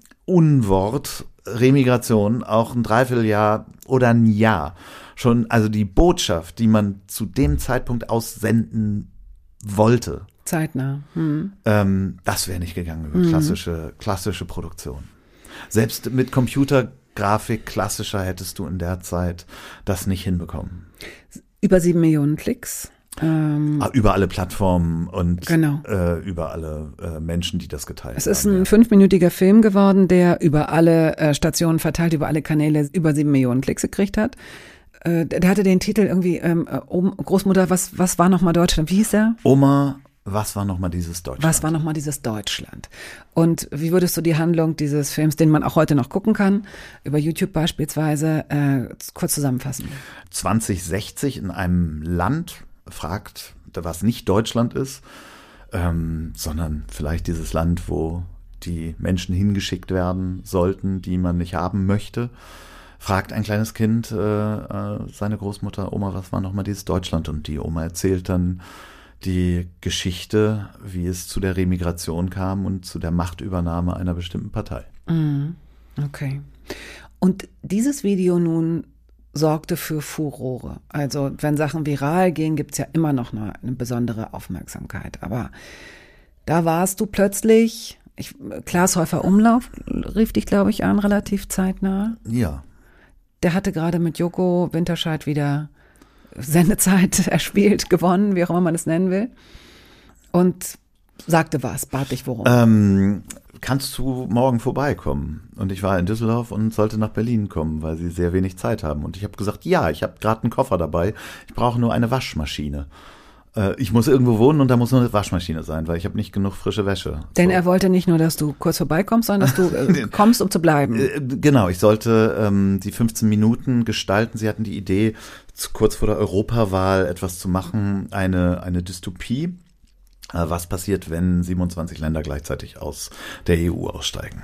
Speaker 2: Unwort Remigration auch ein Dreivierteljahr oder ein Jahr schon, also die Botschaft, die man zu dem Zeitpunkt aussenden wollte.
Speaker 3: Zeitnah. Mhm.
Speaker 2: Ähm, das wäre nicht gegangen über mhm. klassische, klassische Produktion. Selbst mit Computergrafik klassischer hättest du in der Zeit das nicht hinbekommen.
Speaker 3: Über sieben Millionen Klicks. Ähm,
Speaker 2: ah, über alle Plattformen und
Speaker 3: genau.
Speaker 2: äh, über alle äh, Menschen, die das geteilt haben.
Speaker 3: Es ist ein
Speaker 2: ja.
Speaker 3: fünfminütiger Film geworden, der über alle äh, Stationen verteilt, über alle Kanäle über sieben Millionen Klicks gekriegt hat. äh, der hatte den Titel irgendwie, ähm, Großmutter, was, was war nochmal Deutschland? Wie hieß der?
Speaker 2: Oma, was war nochmal dieses Deutschland?
Speaker 3: Was war nochmal dieses Deutschland? Und wie würdest du die Handlung dieses Films, den man auch heute noch gucken kann, über YouTube beispielsweise, äh, kurz zusammenfassen?
Speaker 2: zwanzig sechzig in einem Land fragt, was nicht Deutschland ist, ähm, sondern vielleicht dieses Land, wo die Menschen hingeschickt werden sollten, die man nicht haben möchte, fragt ein kleines Kind äh, äh, seine Großmutter, Oma, was war nochmal dieses Deutschland? Und die Oma erzählt dann die Geschichte, wie es zu der Remigration kam und zu der Machtübernahme einer bestimmten Partei.
Speaker 3: Mm, okay. Und dieses Video nun sorgte für Furore. Also wenn Sachen viral gehen, gibt es ja immer noch eine, eine besondere Aufmerksamkeit. Aber da warst du plötzlich, ich, Klaas Häufer Umlauf rief dich, glaube ich, an, relativ zeitnah.
Speaker 2: Ja.
Speaker 3: Der hatte gerade mit Joko Winterscheid wieder Sendezeit erspielt, gewonnen, wie auch immer man es nennen will. Und sagte was, bat dich worum.
Speaker 2: Ähm, kannst du morgen vorbeikommen? Und ich war in Düsseldorf und sollte nach Berlin kommen, weil sie sehr wenig Zeit haben. Und ich habe gesagt, ja, ich habe gerade einen Koffer dabei. Ich brauche nur eine Waschmaschine. Äh, ich muss irgendwo wohnen und da muss nur eine Waschmaschine sein, weil ich habe nicht genug frische Wäsche.
Speaker 3: Denn
Speaker 2: so.
Speaker 3: Er wollte nicht nur, dass du kurz vorbeikommst, sondern dass du äh, kommst, um zu bleiben.
Speaker 2: Äh, genau, ich sollte ähm, die fünfzehn Minuten gestalten. Sie hatten die Idee, zu, kurz vor der Europawahl etwas zu machen, eine, eine Dystopie. Was passiert, wenn siebenundzwanzig Länder gleichzeitig aus der E U aussteigen?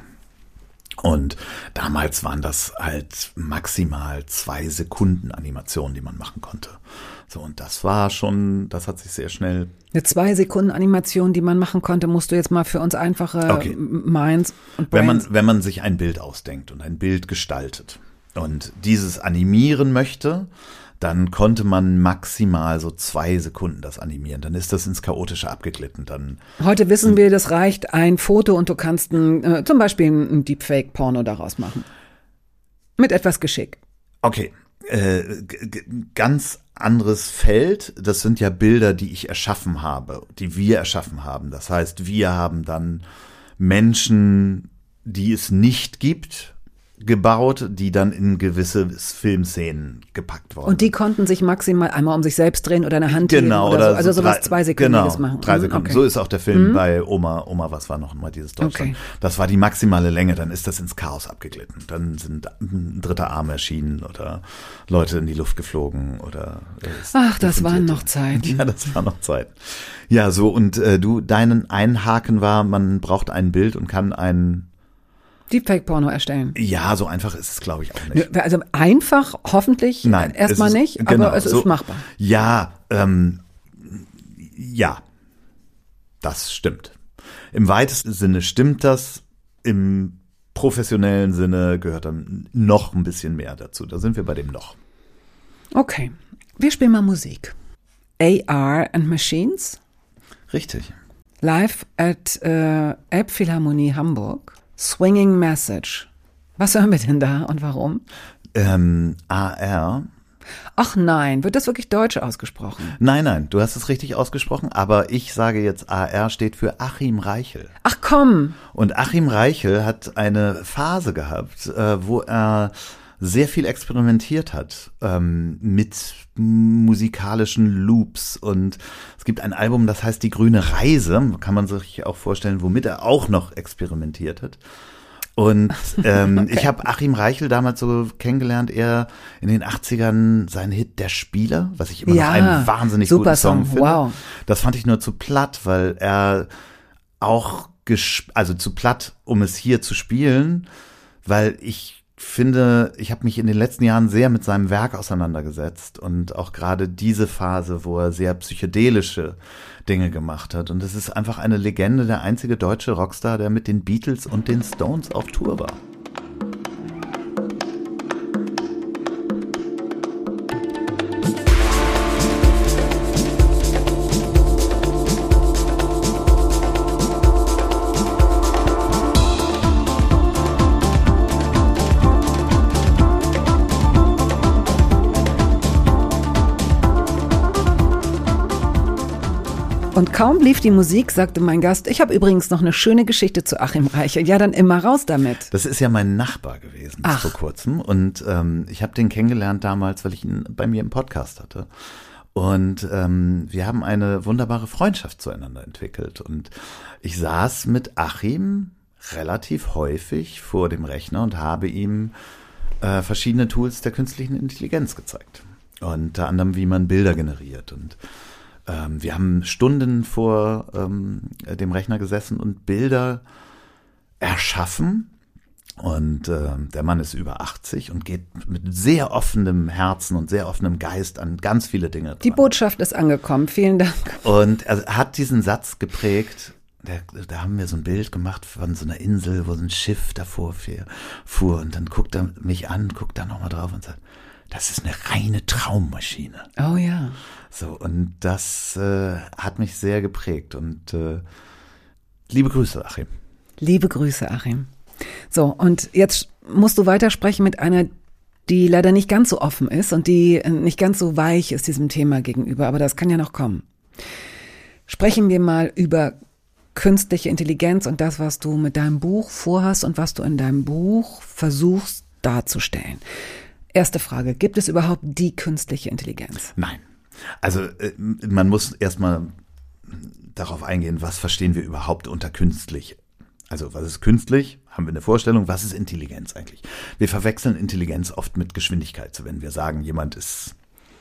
Speaker 2: Und damals waren das halt maximal zwei Sekunden Animationen, die man machen konnte. So, und das war schon, das hat sich sehr schnell.
Speaker 3: Eine zwei Sekunden Animation, die man machen konnte, musst du jetzt mal für uns einfache
Speaker 2: okay.
Speaker 3: Minds und Brains.
Speaker 2: Wenn man, wenn man sich ein Bild ausdenkt und ein Bild gestaltet und dieses animieren möchte, dann konnte man maximal so zwei Sekunden das animieren. Dann ist das ins Chaotische abgeglitten. Dann
Speaker 3: Heute wissen wir, das reicht ein Foto und du kannst ein, äh, zum Beispiel ein Deepfake-Porno daraus machen. Mit etwas Geschick.
Speaker 2: Okay, äh, g- g- ganz anderes Feld. Das sind ja Bilder, die ich erschaffen habe, die wir erschaffen haben. Das heißt, wir haben dann Menschen, die es nicht gibt, gebaut, die dann in gewisse Filmszenen gepackt worden.
Speaker 3: Und die konnten sich maximal einmal um sich selbst drehen oder eine Hand
Speaker 2: genau,
Speaker 3: heben oder,
Speaker 2: oder
Speaker 3: so. Also
Speaker 2: so
Speaker 3: sowas
Speaker 2: drei,
Speaker 3: zwei Sekunden
Speaker 2: genau,
Speaker 3: machen.
Speaker 2: drei Sekunden.
Speaker 3: Okay.
Speaker 2: So ist auch der Film
Speaker 3: mhm.
Speaker 2: bei Oma, Oma, was war noch mal dieses Deutschland?
Speaker 3: Okay.
Speaker 2: Das war die maximale Länge, dann ist das ins Chaos abgeglitten. Dann sind ein dritter Arm erschienen oder Leute in die Luft geflogen oder
Speaker 3: Ach, das waren noch Zeiten.
Speaker 2: Ja, das waren noch Zeiten. Ja, so und äh, du, deinen Einhaken war, man braucht ein Bild und kann ein
Speaker 3: Deepfake-Porno erstellen.
Speaker 2: Ja, so einfach ist es, glaube ich, auch nicht.
Speaker 3: Also einfach, hoffentlich,
Speaker 2: Nein,
Speaker 3: erstmal
Speaker 2: es ist-
Speaker 3: nicht,
Speaker 2: genau,
Speaker 3: aber es
Speaker 2: so-
Speaker 3: ist machbar.
Speaker 2: Ja, ähm, ja, das stimmt. Im weitesten Sinne stimmt das. Im professionellen Sinne gehört dann noch ein bisschen mehr dazu. Da sind wir bei dem noch.
Speaker 3: Okay, wir spielen mal Musik. A R and Machines,
Speaker 2: Richtig.
Speaker 3: live at äh, Elbphilharmonie Hamburg. Swinging Message. Was hören wir denn da und warum?
Speaker 2: Ähm, A R.
Speaker 3: Ach nein, wird das wirklich deutsch ausgesprochen?
Speaker 2: Nein, nein, du hast es richtig ausgesprochen, aber ich sage jetzt, A R steht für Achim Reichel.
Speaker 3: Ach komm,
Speaker 2: Und Achim Reichel hat eine Phase gehabt, äh, wo er sehr viel experimentiert hat ähm, mit musikalischen Loops. Und es gibt ein Album, das heißt Die grüne Reise. Kann man sich auch vorstellen, womit er auch noch experimentiert hat. Und ähm,
Speaker 3: Okay.
Speaker 2: ich habe Achim Reichel damals so kennengelernt, er in den achtzigern sein Hit Der Spieler, was ich immer
Speaker 3: Ja,
Speaker 2: noch einen wahnsinnig
Speaker 3: super
Speaker 2: guten Song
Speaker 3: Song,
Speaker 2: finde.
Speaker 3: wow.
Speaker 2: Das fand ich nur zu platt, weil er auch, gesp- also zu platt, um es hier zu spielen, weil ich finde, ich habe mich in den letzten Jahren sehr mit seinem Werk auseinandergesetzt und auch gerade diese Phase, wo er sehr psychedelische Dinge gemacht hat. Und das ist einfach eine Legende, der einzige deutsche Rockstar, der mit den Beatles und den Stones auf Tour war.
Speaker 3: Und kaum lief die Musik, sagte mein Gast, ich habe übrigens noch eine schöne Geschichte zu Achim Reichel. Ja, dann immer raus damit.
Speaker 2: Das ist ja mein Nachbar gewesen
Speaker 3: Ach.
Speaker 2: vor kurzem. Und ähm, ich habe den kennengelernt damals, weil ich ihn bei mir im Podcast hatte. Und ähm, wir haben eine wunderbare Freundschaft zueinander entwickelt. Und ich saß mit Achim relativ häufig vor dem Rechner und habe ihm äh, verschiedene Tools der künstlichen Intelligenz gezeigt. Unter anderem, wie man Bilder generiert. Und ähm, wir haben Stunden vor ähm, dem Rechner gesessen und Bilder erschaffen. Und äh, der Mann ist über achtzig und geht mit sehr offenem Herzen und sehr offenem Geist an ganz viele Dinge dran.
Speaker 3: Die Botschaft ist angekommen, vielen Dank.
Speaker 2: Und er hat diesen Satz geprägt, da, da haben wir so ein Bild gemacht von so einer Insel, wo so ein Schiff davor fuhr. Und dann guckt er mich an, guckt da nochmal drauf und sagt, das ist eine reine Traummaschine.
Speaker 3: Oh ja.
Speaker 2: So, und das äh, hat mich sehr geprägt. Und äh, liebe Grüße, Achim.
Speaker 3: Liebe Grüße, Achim. So, und jetzt musst du weitersprechen mit einer, die leider nicht ganz so offen ist und die nicht ganz so weich ist diesem Thema gegenüber, aber das kann ja noch kommen. Sprechen wir mal über künstliche Intelligenz und das, was du mit deinem Buch vorhast und was du in deinem Buch versuchst darzustellen. Erste Frage, gibt es überhaupt die künstliche Intelligenz?
Speaker 2: Nein. Also äh, man muss erstmal darauf eingehen, was verstehen wir überhaupt unter künstlich. Also was ist künstlich? Haben wir eine Vorstellung? Was ist Intelligenz eigentlich? Wir verwechseln Intelligenz oft mit Geschwindigkeit. So, wenn wir sagen, jemand ist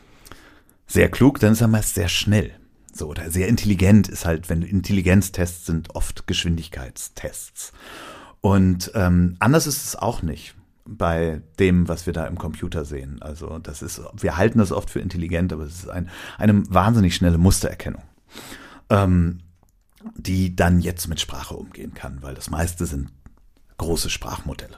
Speaker 2: sehr klug, dann ist er meist sehr schnell. So, oder sehr intelligent ist halt, wenn Intelligenztests sind oft Geschwindigkeitstests. Und ähm, anders ist es auch nicht bei dem, was wir da im Computer sehen. Also das ist, wir halten das oft für intelligent, aber es ist ein, eine wahnsinnig schnelle Mustererkennung. Ähm, die dann jetzt mit Sprache umgehen kann, weil das meiste sind große Sprachmodelle.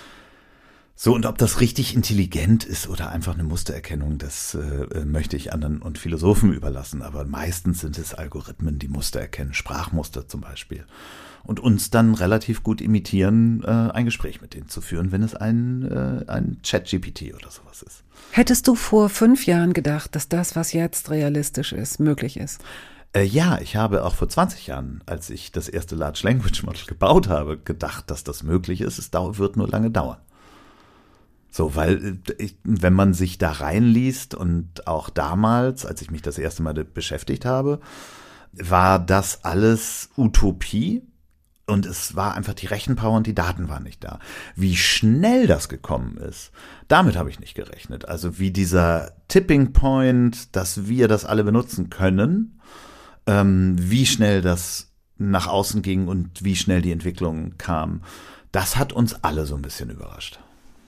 Speaker 2: So, und ob das richtig intelligent ist oder einfach eine Mustererkennung, das äh, möchte ich anderen und Philosophen überlassen, aber meistens sind es Algorithmen, die Muster erkennen, Sprachmuster zum Beispiel, und uns dann relativ gut imitieren, äh, ein Gespräch mit denen zu führen, wenn es ein, äh, ein Chat-G P T oder sowas ist.
Speaker 3: Hättest du vor fünf Jahren gedacht, dass das, was jetzt realistisch ist, möglich ist?
Speaker 2: Äh, ja, ich habe auch vor zwanzig Jahren, als ich das erste Large Language Model gebaut habe, gedacht, dass das möglich ist. Es dau- wird nur lange dauern. So, weil äh, ich, wenn man sich da reinliest und auch damals, als ich mich das erste Mal beschäftigt habe, war das alles Utopie und es war einfach die Rechenpower und die Daten waren nicht da. Wie schnell das gekommen ist, damit habe ich nicht gerechnet. Also wie dieser Tipping Point, dass wir das alle benutzen können, Ähm, wie schnell das nach außen ging und wie schnell die Entwicklung kam, das hat uns alle so ein bisschen überrascht.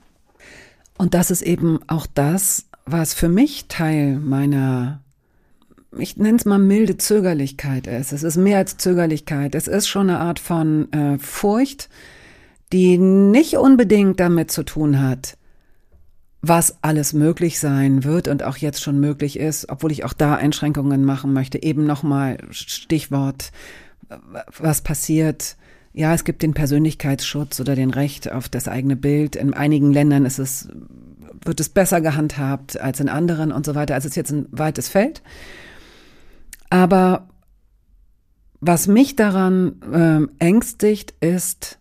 Speaker 3: Und das ist eben auch das, was für mich Teil meiner, ich nenne es mal milde Zögerlichkeit ist. Es ist mehr als Zögerlichkeit. Es ist schon eine Art von äh, Furcht, die nicht unbedingt damit zu tun hat, was alles möglich sein wird und auch jetzt schon möglich ist, obwohl ich auch da Einschränkungen machen möchte. Eben nochmal Stichwort, was passiert. Ja, es gibt den Persönlichkeitsschutz oder den Recht auf das eigene Bild. In einigen Ländern ist es, wird es besser gehandhabt als in anderen und so weiter. Also es ist jetzt ein weites Feld. Aber was mich daran ähm, ängstigt, ist,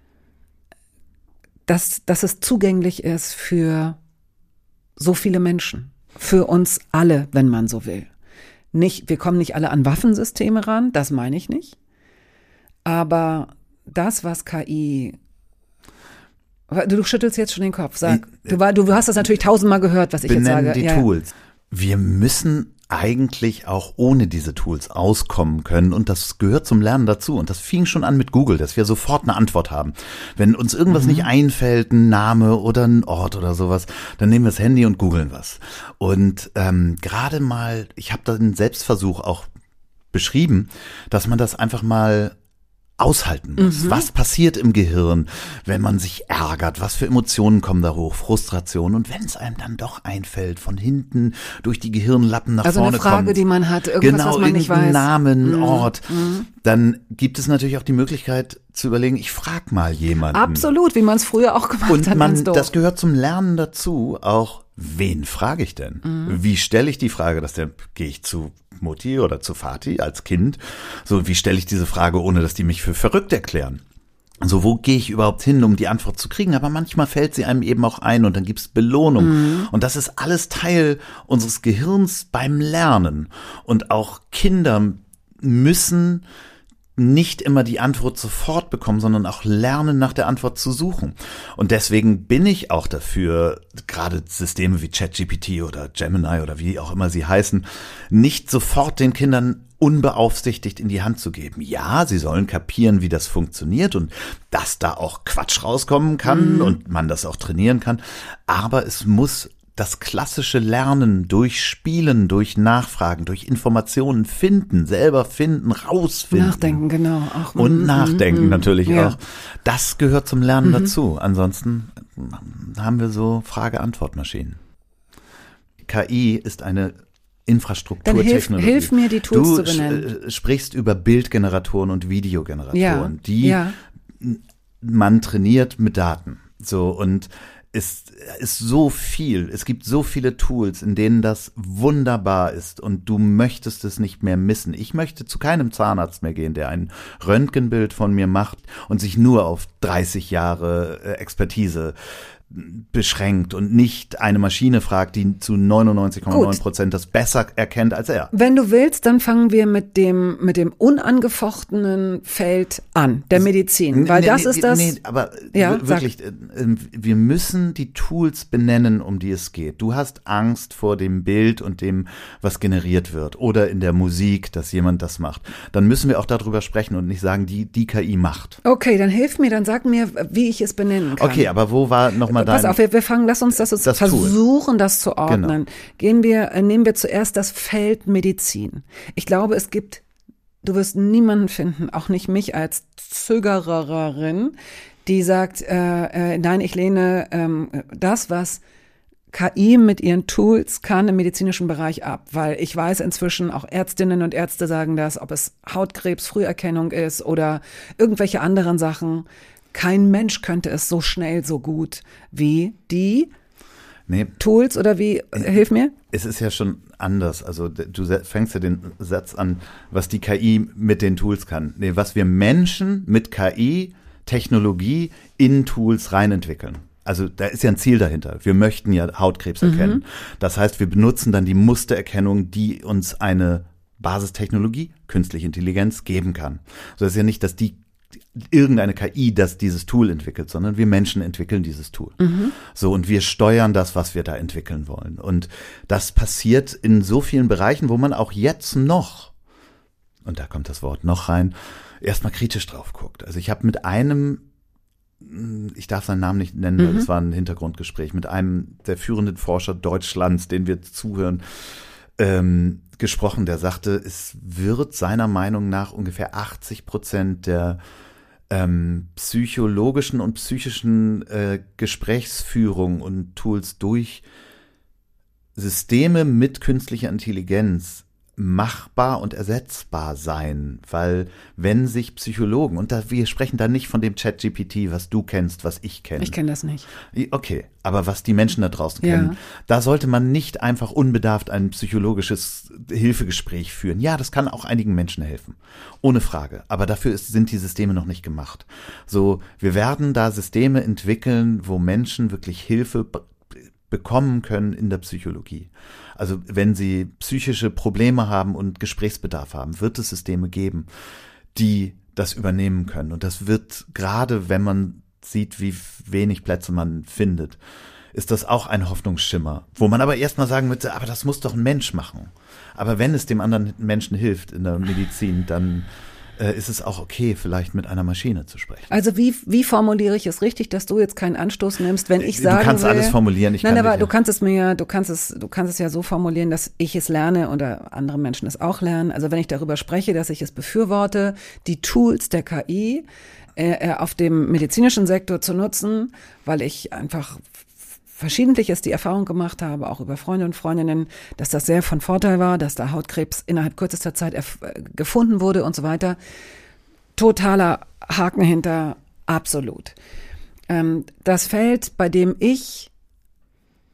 Speaker 3: dass, dass es zugänglich ist für so viele Menschen, für uns alle, wenn man so will. Nicht, wir kommen nicht alle an Waffensysteme ran, das meine ich nicht. Aber das, was K I, du, du schüttelst jetzt schon den Kopf, sag, du, war, du hast das natürlich tausendmal gehört, was ich jetzt sage.
Speaker 2: Benennen die
Speaker 3: ja.
Speaker 2: Tools. Wir müssen eigentlich auch ohne diese Tools auskommen können und das gehört zum Lernen dazu und das fing schon an mit Google, dass wir sofort eine Antwort haben. Wenn uns irgendwas mhm. nicht einfällt, ein Name oder ein Ort oder sowas, dann nehmen wir das Handy und googeln was. Und ähm, gerade mal, ich habe da einen Selbstversuch auch beschrieben, dass man das einfach mal aushalten muss. Mhm. Was passiert im Gehirn, wenn man sich ärgert? Was für Emotionen kommen da hoch? Frustration. Und wenn es einem dann doch einfällt, von hinten durch die Gehirnlappen nach
Speaker 3: also
Speaker 2: vorne kommt.
Speaker 3: Also eine Frage, die man hat, irgendwas,
Speaker 2: genau,
Speaker 3: was man nicht weiß.
Speaker 2: Namen,
Speaker 3: mhm.
Speaker 2: Ort.
Speaker 3: Mhm.
Speaker 2: Dann gibt es natürlich auch die Möglichkeit zu überlegen, ich frage mal jemanden.
Speaker 3: Absolut, wie man es früher auch gemacht
Speaker 2: und
Speaker 3: hat.
Speaker 2: Man, das gehört zum Lernen dazu, auch wen frage ich denn? Mhm. Wie stelle ich die Frage, dass der, gehe ich zu Mutti oder zu Vati als Kind? So, wie stelle ich diese Frage, ohne dass die mich für verrückt erklären? So, wo gehe ich überhaupt hin, um die Antwort zu kriegen? Aber manchmal fällt sie einem eben auch ein und dann gibt's Belohnung. Mhm. Und das ist alles Teil unseres Gehirns beim Lernen. Und auch Kinder müssen nicht immer die Antwort sofort bekommen, sondern auch lernen, nach der Antwort zu suchen. Und deswegen bin ich auch dafür, gerade Systeme wie ChatGPT oder Gemini oder wie auch immer sie heißen, nicht sofort den Kindern unbeaufsichtigt in die Hand zu geben. Ja, sie sollen kapieren, wie das funktioniert und dass da auch Quatsch rauskommen kann mhm. und man das auch trainieren kann. Aber es muss das klassische Lernen durch Spielen, durch Nachfragen, durch Informationen finden, selber finden, rausfinden.
Speaker 3: Nachdenken, genau. Auch.
Speaker 2: Und
Speaker 3: mm,
Speaker 2: nachdenken
Speaker 3: mm,
Speaker 2: natürlich
Speaker 3: ja.
Speaker 2: auch. Das gehört zum Lernen
Speaker 3: mhm.
Speaker 2: dazu. Ansonsten haben wir so Frage-Antwort-Maschinen. K I ist eine Infrastrukturtechnologie.
Speaker 3: Dann hilf, hilf mir, die Tools
Speaker 2: du
Speaker 3: zu benennen.
Speaker 2: Du sprichst über Bildgeneratoren und Videogeneratoren,
Speaker 3: ja.
Speaker 2: die
Speaker 3: ja.
Speaker 2: man trainiert mit Daten. So, und ist, ist so viel, es gibt so viele Tools, in denen das wunderbar ist und du möchtest es nicht mehr missen. Ich möchte zu keinem Zahnarzt mehr gehen, der ein Röntgenbild von mir macht und sich nur auf dreißig Jahre äh, Expertise beschränkt und nicht eine Maschine fragt, die zu neunundneunzig Komma neun Prozent das besser erkennt als er.
Speaker 3: Wenn du willst, dann fangen wir mit dem mit dem unangefochtenen Feld an, der Medizin, weil
Speaker 2: nee,
Speaker 3: das
Speaker 2: nee,
Speaker 3: ist das.
Speaker 2: Nee, aber
Speaker 3: ja,
Speaker 2: wirklich, sag. Wir müssen die Tools benennen, um die es geht. Du hast Angst vor dem Bild und dem, was generiert wird oder in der Musik, dass jemand das macht. Dann müssen wir auch darüber sprechen und nicht sagen, die die K I macht.
Speaker 3: Okay, dann hilf mir, dann sag mir, wie ich es benennen kann.
Speaker 2: Okay, aber wo war nochmal
Speaker 3: Pass auf, wir, wir fangen, lass uns das, uns
Speaker 2: das
Speaker 3: versuchen, das zu ordnen.
Speaker 2: Genau.
Speaker 3: Gehen wir, äh, nehmen wir zuerst das Feld Medizin. Ich glaube, es gibt, du wirst niemanden finden, auch nicht mich als Zögererin, die sagt, äh, äh, nein, ich lehne ähm, das, was K I mit ihren Tools kann im medizinischen Bereich ab, weil ich weiß inzwischen, auch Ärztinnen und Ärzte sagen das, ob es Hautkrebs, Früherkennung ist oder irgendwelche anderen Sachen. Kein Mensch könnte es so schnell, so gut wie die nee. Tools oder wie, hilf mir?
Speaker 2: Es ist ja schon anders. Also du fängst ja den Satz an, was die K I mit den Tools kann. Nee, was wir Menschen mit K I, Technologie in Tools reinentwickeln. Also da ist ja ein Ziel dahinter. Wir möchten ja Hautkrebs erkennen. Mhm. Das heißt, wir benutzen dann die Mustererkennung, die uns eine Basistechnologie, künstliche Intelligenz, geben kann. So, das ist ja nicht, dass die irgendeine K I, das dieses Tool entwickelt, sondern wir Menschen entwickeln dieses Tool. Mhm. So, und wir steuern das, was wir da entwickeln wollen. Und das passiert in so vielen Bereichen, wo man auch jetzt noch, und da kommt das Wort noch rein, erstmal kritisch drauf guckt. Also ich habe mit einem, ich darf seinen Namen nicht nennen, mhm. weil das war ein Hintergrundgespräch, mit einem der führenden Forscher Deutschlands, den wir zuhören, ähm, gesprochen, der sagte, es wird seiner Meinung nach ungefähr achtzig Prozent der ähm, psychologischen und psychischen äh, Gesprächsführung und Tools durch Systeme mit künstlicher Intelligenz machbar und ersetzbar sein, weil wenn sich Psychologen, und da, wir sprechen da nicht von dem ChatGPT, was du kennst, was ich kenne.
Speaker 3: Ich kenne das nicht.
Speaker 2: Okay, aber was die Menschen da draußen
Speaker 3: ja.
Speaker 2: kennen, da sollte man nicht einfach unbedarft ein psychologisches Hilfegespräch führen. Ja, das kann auch einigen Menschen helfen, ohne Frage, aber dafür ist, sind die Systeme noch nicht gemacht. So, wir werden da Systeme entwickeln, wo Menschen wirklich Hilfe be- bekommen können in der Psychologie. Also wenn sie psychische Probleme haben und Gesprächsbedarf haben, wird es Systeme geben, die das übernehmen können. Und das wird, gerade wenn man sieht, wie wenig Plätze man findet, ist das auch ein Hoffnungsschimmer, wo man aber erstmal sagen müsste, aber das muss doch ein Mensch machen. Aber wenn es dem anderen Menschen hilft in der Medizin, dann äh, ist es auch okay, vielleicht mit einer Maschine zu sprechen.
Speaker 3: Also wie wie formuliere ich es richtig, dass du jetzt keinen Anstoß nimmst, wenn ich sage,
Speaker 2: du kannst
Speaker 3: will,
Speaker 2: alles formulieren. Ich
Speaker 3: nein,
Speaker 2: kann
Speaker 3: aber
Speaker 2: dich,
Speaker 3: du kannst es mir, du kannst es, du kannst es ja so formulieren, dass ich es lerne oder andere Menschen es auch lernen. Also wenn ich darüber spreche, dass ich es befürworte, die Tools der K I äh, auf dem medizinischen Sektor zu nutzen, weil ich einfach verschiedentliches die Erfahrung gemacht habe, auch über Freunde und Freundinnen, dass das sehr von Vorteil war, dass da Hautkrebs innerhalb kürzester Zeit erf- gefunden wurde und so weiter. Totaler Haken hinter, absolut. Ähm, das Feld, bei dem ich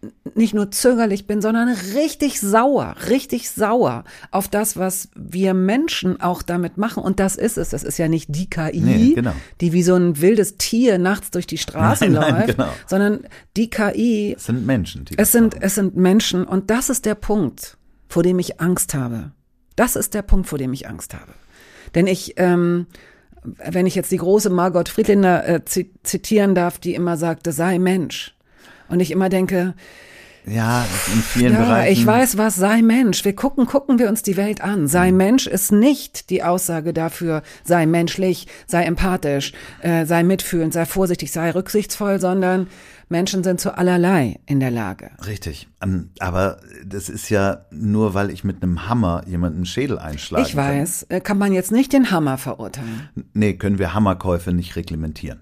Speaker 3: nicht nur zögerlich bin, sondern richtig sauer, richtig sauer auf das, was wir Menschen auch damit machen. Und das ist es. Das ist ja nicht die K I,
Speaker 2: nee, genau.
Speaker 3: die wie so ein wildes Tier nachts durch die Straße
Speaker 2: nein, nein,
Speaker 3: läuft,
Speaker 2: genau.
Speaker 3: sondern die K I.
Speaker 2: Es sind Menschen. Die
Speaker 3: es sind, es sind Menschen. Und das ist der Punkt, vor dem ich Angst habe. Das ist der Punkt, vor dem ich Angst habe. Denn ich, ähm, wenn ich jetzt die große Margot Friedländer äh, zitieren darf, die immer sagte, sei Mensch. Und ich immer denke,
Speaker 2: ja, in vielen
Speaker 3: ja,
Speaker 2: Bereichen.
Speaker 3: Ich weiß was, sei Mensch. Wir gucken, gucken wir uns die Welt an. Sei Mensch ist nicht die Aussage dafür, sei menschlich, sei empathisch, äh, sei mitfühlend, sei vorsichtig, sei rücksichtsvoll, sondern Menschen sind zu allerlei in der Lage.
Speaker 2: Richtig. Aber das ist ja nur, weil ich mit einem Hammer jemanden einen Schädel einschlagen
Speaker 3: Ich weiß, kann. kann man jetzt nicht den Hammer verurteilen.
Speaker 2: Nee, können wir Hammerkäufe nicht reglementieren.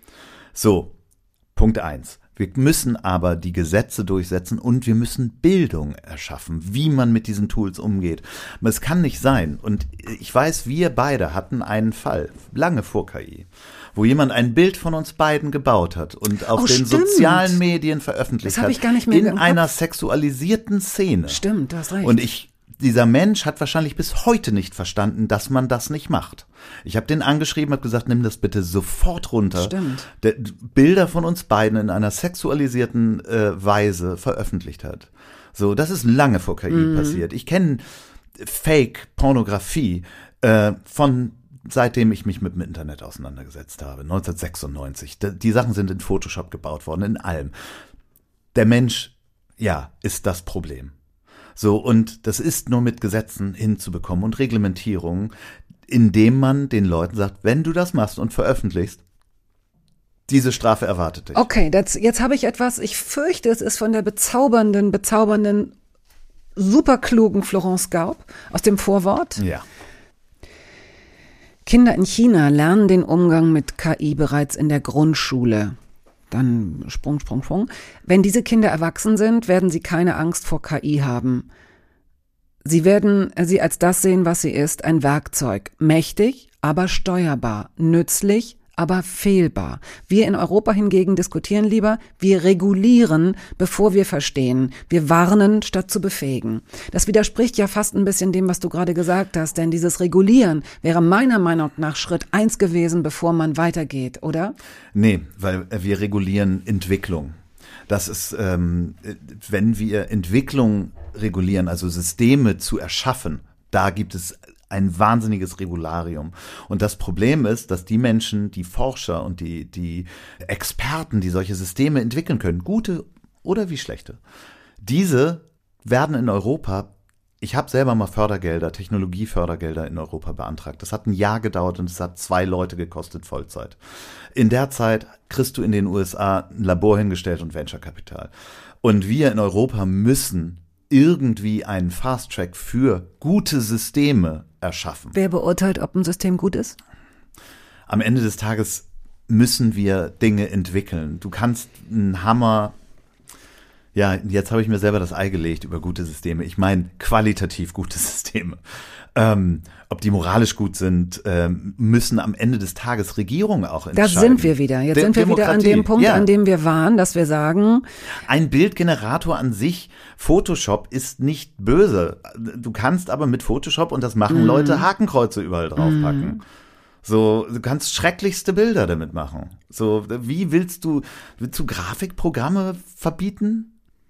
Speaker 2: So, Punkt eins. Wir müssen aber die Gesetze durchsetzen und wir müssen Bildung erschaffen, wie man mit diesen Tools umgeht. Aber es kann nicht sein, und ich weiß, wir beide hatten einen Fall, lange vor K I, wo jemand ein Bild von uns beiden gebaut hat und auf
Speaker 3: oh,
Speaker 2: den
Speaker 3: stimmt.
Speaker 2: sozialen Medien veröffentlicht
Speaker 3: das hab
Speaker 2: hat,
Speaker 3: ich gar nicht mehr
Speaker 2: in
Speaker 3: im
Speaker 2: einer
Speaker 3: Kopf.
Speaker 2: sexualisierten Szene.
Speaker 3: Stimmt, du hast recht.
Speaker 2: Und ich Dieser Mensch hat wahrscheinlich bis heute nicht verstanden, dass man das nicht macht. Ich habe den angeschrieben, habe gesagt, nimm das bitte sofort runter.
Speaker 3: Stimmt.
Speaker 2: Der Bilder von uns beiden in einer sexualisierten äh, Weise veröffentlicht hat. So, das ist lange vor K I mhm. passiert. Ich kenne Fake-Pornografie äh, von seitdem ich mich mit dem Internet auseinandergesetzt habe, neunzehnhundertsechsundneunzig. Die Sachen sind in Photoshop gebaut worden, in allem. Der Mensch, ja, ist das Problem. So, und das ist nur mit Gesetzen hinzubekommen und Reglementierungen, indem man den Leuten sagt, wenn du das machst und veröffentlichst, diese Strafe erwartet dich.
Speaker 3: Okay, das, jetzt habe ich etwas, ich fürchte, es ist von der bezaubernden, bezaubernden, superklugen Florence Gaub aus dem Vorwort.
Speaker 2: Ja.
Speaker 3: Kinder in China lernen den Umgang mit K I bereits in der Grundschule. Dann Sprung, Sprung, Sprung. Wenn diese Kinder erwachsen sind, werden sie keine Angst vor K I haben. Sie werden sie als das sehen, was sie ist, ein Werkzeug. Mächtig, aber steuerbar. Nützlich, aber fehlbar. Wir in Europa hingegen diskutieren lieber, wir regulieren, bevor wir verstehen. Wir warnen, statt zu befähigen. Das widerspricht ja fast ein bisschen dem, was du gerade gesagt hast, denn dieses Regulieren wäre meiner Meinung nach Schritt eins gewesen, bevor man weitergeht, oder?
Speaker 2: Nee, weil wir regulieren Entwicklung. Das ist, ähm, wenn wir Entwicklung regulieren, also Systeme zu erschaffen, da gibt es ein wahnsinniges Regularium. Und das Problem ist, dass die Menschen, die Forscher und die, die Experten, die solche Systeme entwickeln können, gute oder wie schlechte, diese werden in Europa, ich habe selber mal Fördergelder, Technologiefördergelder in Europa beantragt. Das hat ein Jahr gedauert und es hat zwei Leute gekostet, Vollzeit. In der Zeit kriegst du in den U S A ein Labor hingestellt und Venture-Kapital. Und wir in Europa müssen irgendwie einen Fast-Track für gute Systeme erschaffen.
Speaker 3: Wer beurteilt, ob ein System gut ist?
Speaker 2: Am Ende des Tages müssen wir Dinge entwickeln. Du kannst einen Hammer, ja, jetzt habe ich mir selber das Ei gelegt über gute Systeme. Ich meine qualitativ gute Systeme. Ähm, ob die moralisch gut sind, ähm, müssen am Ende des Tages Regierungen auch entscheiden.
Speaker 3: Da sind wir wieder. Jetzt
Speaker 2: De-
Speaker 3: sind wir
Speaker 2: Demokratie.
Speaker 3: wieder an dem Punkt,
Speaker 2: ja.
Speaker 3: an dem wir waren, dass wir sagen,
Speaker 2: ein Bildgenerator an sich, Photoshop ist nicht böse. Du kannst aber mit Photoshop, und das machen mm. Leute, Hakenkreuze überall draufpacken. Mm. So, du kannst schrecklichste Bilder damit machen. So, wie willst du, willst du Grafikprogramme verbieten?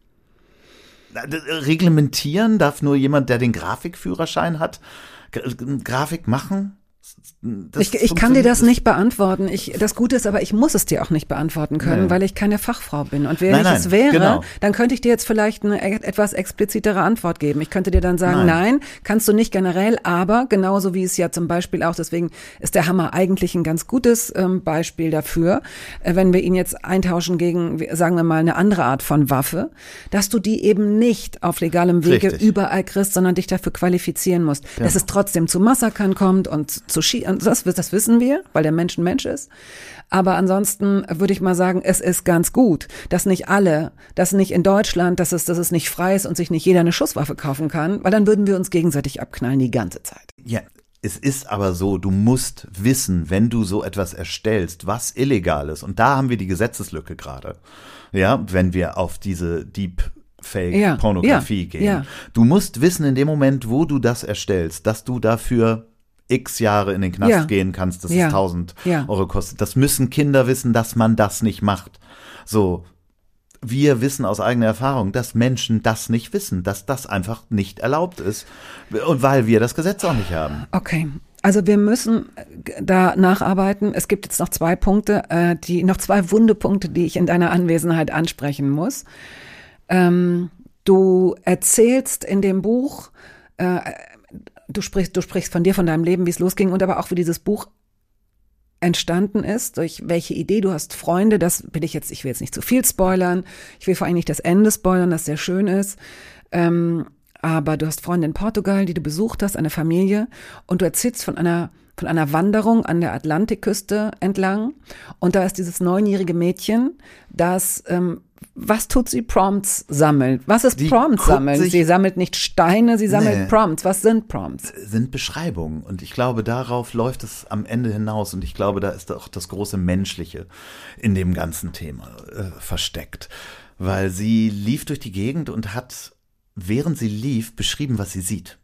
Speaker 2: Reglementieren darf nur jemand, der den Grafikführerschein hat, Grafik machen? Das
Speaker 3: ich, ich kann dir das nicht beantworten. Ich, das Gute ist aber, ich muss es dir auch nicht beantworten können, nee. weil ich keine Fachfrau bin. Und wenn
Speaker 2: nein,
Speaker 3: ich
Speaker 2: nein,
Speaker 3: es wäre,
Speaker 2: genau.
Speaker 3: dann könnte ich dir jetzt vielleicht eine etwas explizitere Antwort geben. Ich könnte dir dann sagen, nein. nein, kannst du nicht generell, aber genauso wie es ja zum Beispiel auch, deswegen ist der Hammer eigentlich ein ganz gutes ähm, Beispiel dafür, äh, wenn wir ihn jetzt eintauschen gegen, sagen wir mal, eine andere Art von Waffe, dass du die eben nicht auf legalem Wege
Speaker 2: Richtig.
Speaker 3: überall kriegst, sondern dich dafür qualifizieren musst.
Speaker 2: Ja.
Speaker 3: Dass es trotzdem zu Massakern kommt und zu Schie- und das Das wissen wir, weil der Mensch ein Mensch ist. Aber ansonsten würde ich mal sagen, es ist ganz gut, dass nicht alle, dass nicht in Deutschland, dass es, dass es nicht frei ist und sich nicht jeder eine Schusswaffe kaufen kann, weil dann würden wir uns gegenseitig abknallen die ganze Zeit.
Speaker 2: Ja, es ist aber so, du musst wissen, wenn du so etwas erstellst, was illegal ist. Und da haben wir die Gesetzeslücke gerade. Ja, wenn wir auf diese Deepfake-Pornografie
Speaker 3: ja,
Speaker 2: gehen.
Speaker 3: ja.
Speaker 2: Du musst wissen, in dem Moment, wo du das erstellst, dass du dafür x Jahre in den Knast
Speaker 3: Ja.
Speaker 2: gehen kannst, dass
Speaker 3: Ja.
Speaker 2: es tausend
Speaker 3: Ja.
Speaker 2: Euro kostet. Das müssen Kinder wissen, dass man das nicht macht. So, wir wissen aus eigener Erfahrung, dass Menschen das nicht wissen, dass das einfach nicht erlaubt ist. Und weil wir das Gesetz auch nicht haben.
Speaker 3: Okay. Also wir müssen da nacharbeiten. Es gibt jetzt noch zwei Punkte, äh, die noch zwei Wundepunkte, die ich in deiner Anwesenheit ansprechen muss. Ähm, du erzählst in dem Buch, äh, du sprichst, du sprichst von dir, von deinem Leben, wie es losging und aber auch wie dieses Buch entstanden ist, durch welche Idee. Du hast Freunde, das will ich jetzt, ich will jetzt nicht zu viel spoilern. Ich will vor allem nicht das Ende spoilern, das sehr schön ist. Ähm, aber du hast Freunde in Portugal, die du besucht hast, eine Familie, und du erzählst von einer von einer Wanderung an der Atlantikküste entlang, und da ist dieses neunjährige Mädchen, das ähm, was tut sie? Prompts sammelt. Was ist
Speaker 2: Die
Speaker 3: Prompts
Speaker 2: guckt
Speaker 3: sammeln?
Speaker 2: sich-
Speaker 3: Sie sammelt nicht Steine, sie sammelt
Speaker 2: Nee.
Speaker 3: Prompts. Was sind Prompts?
Speaker 2: Sind Beschreibungen. Und ich glaube, darauf läuft es am Ende hinaus. Und ich glaube, da ist auch das große Menschliche in dem ganzen Thema äh, versteckt. Weil sie lief durch die Gegend und hat, während sie lief, beschrieben, was sie sieht.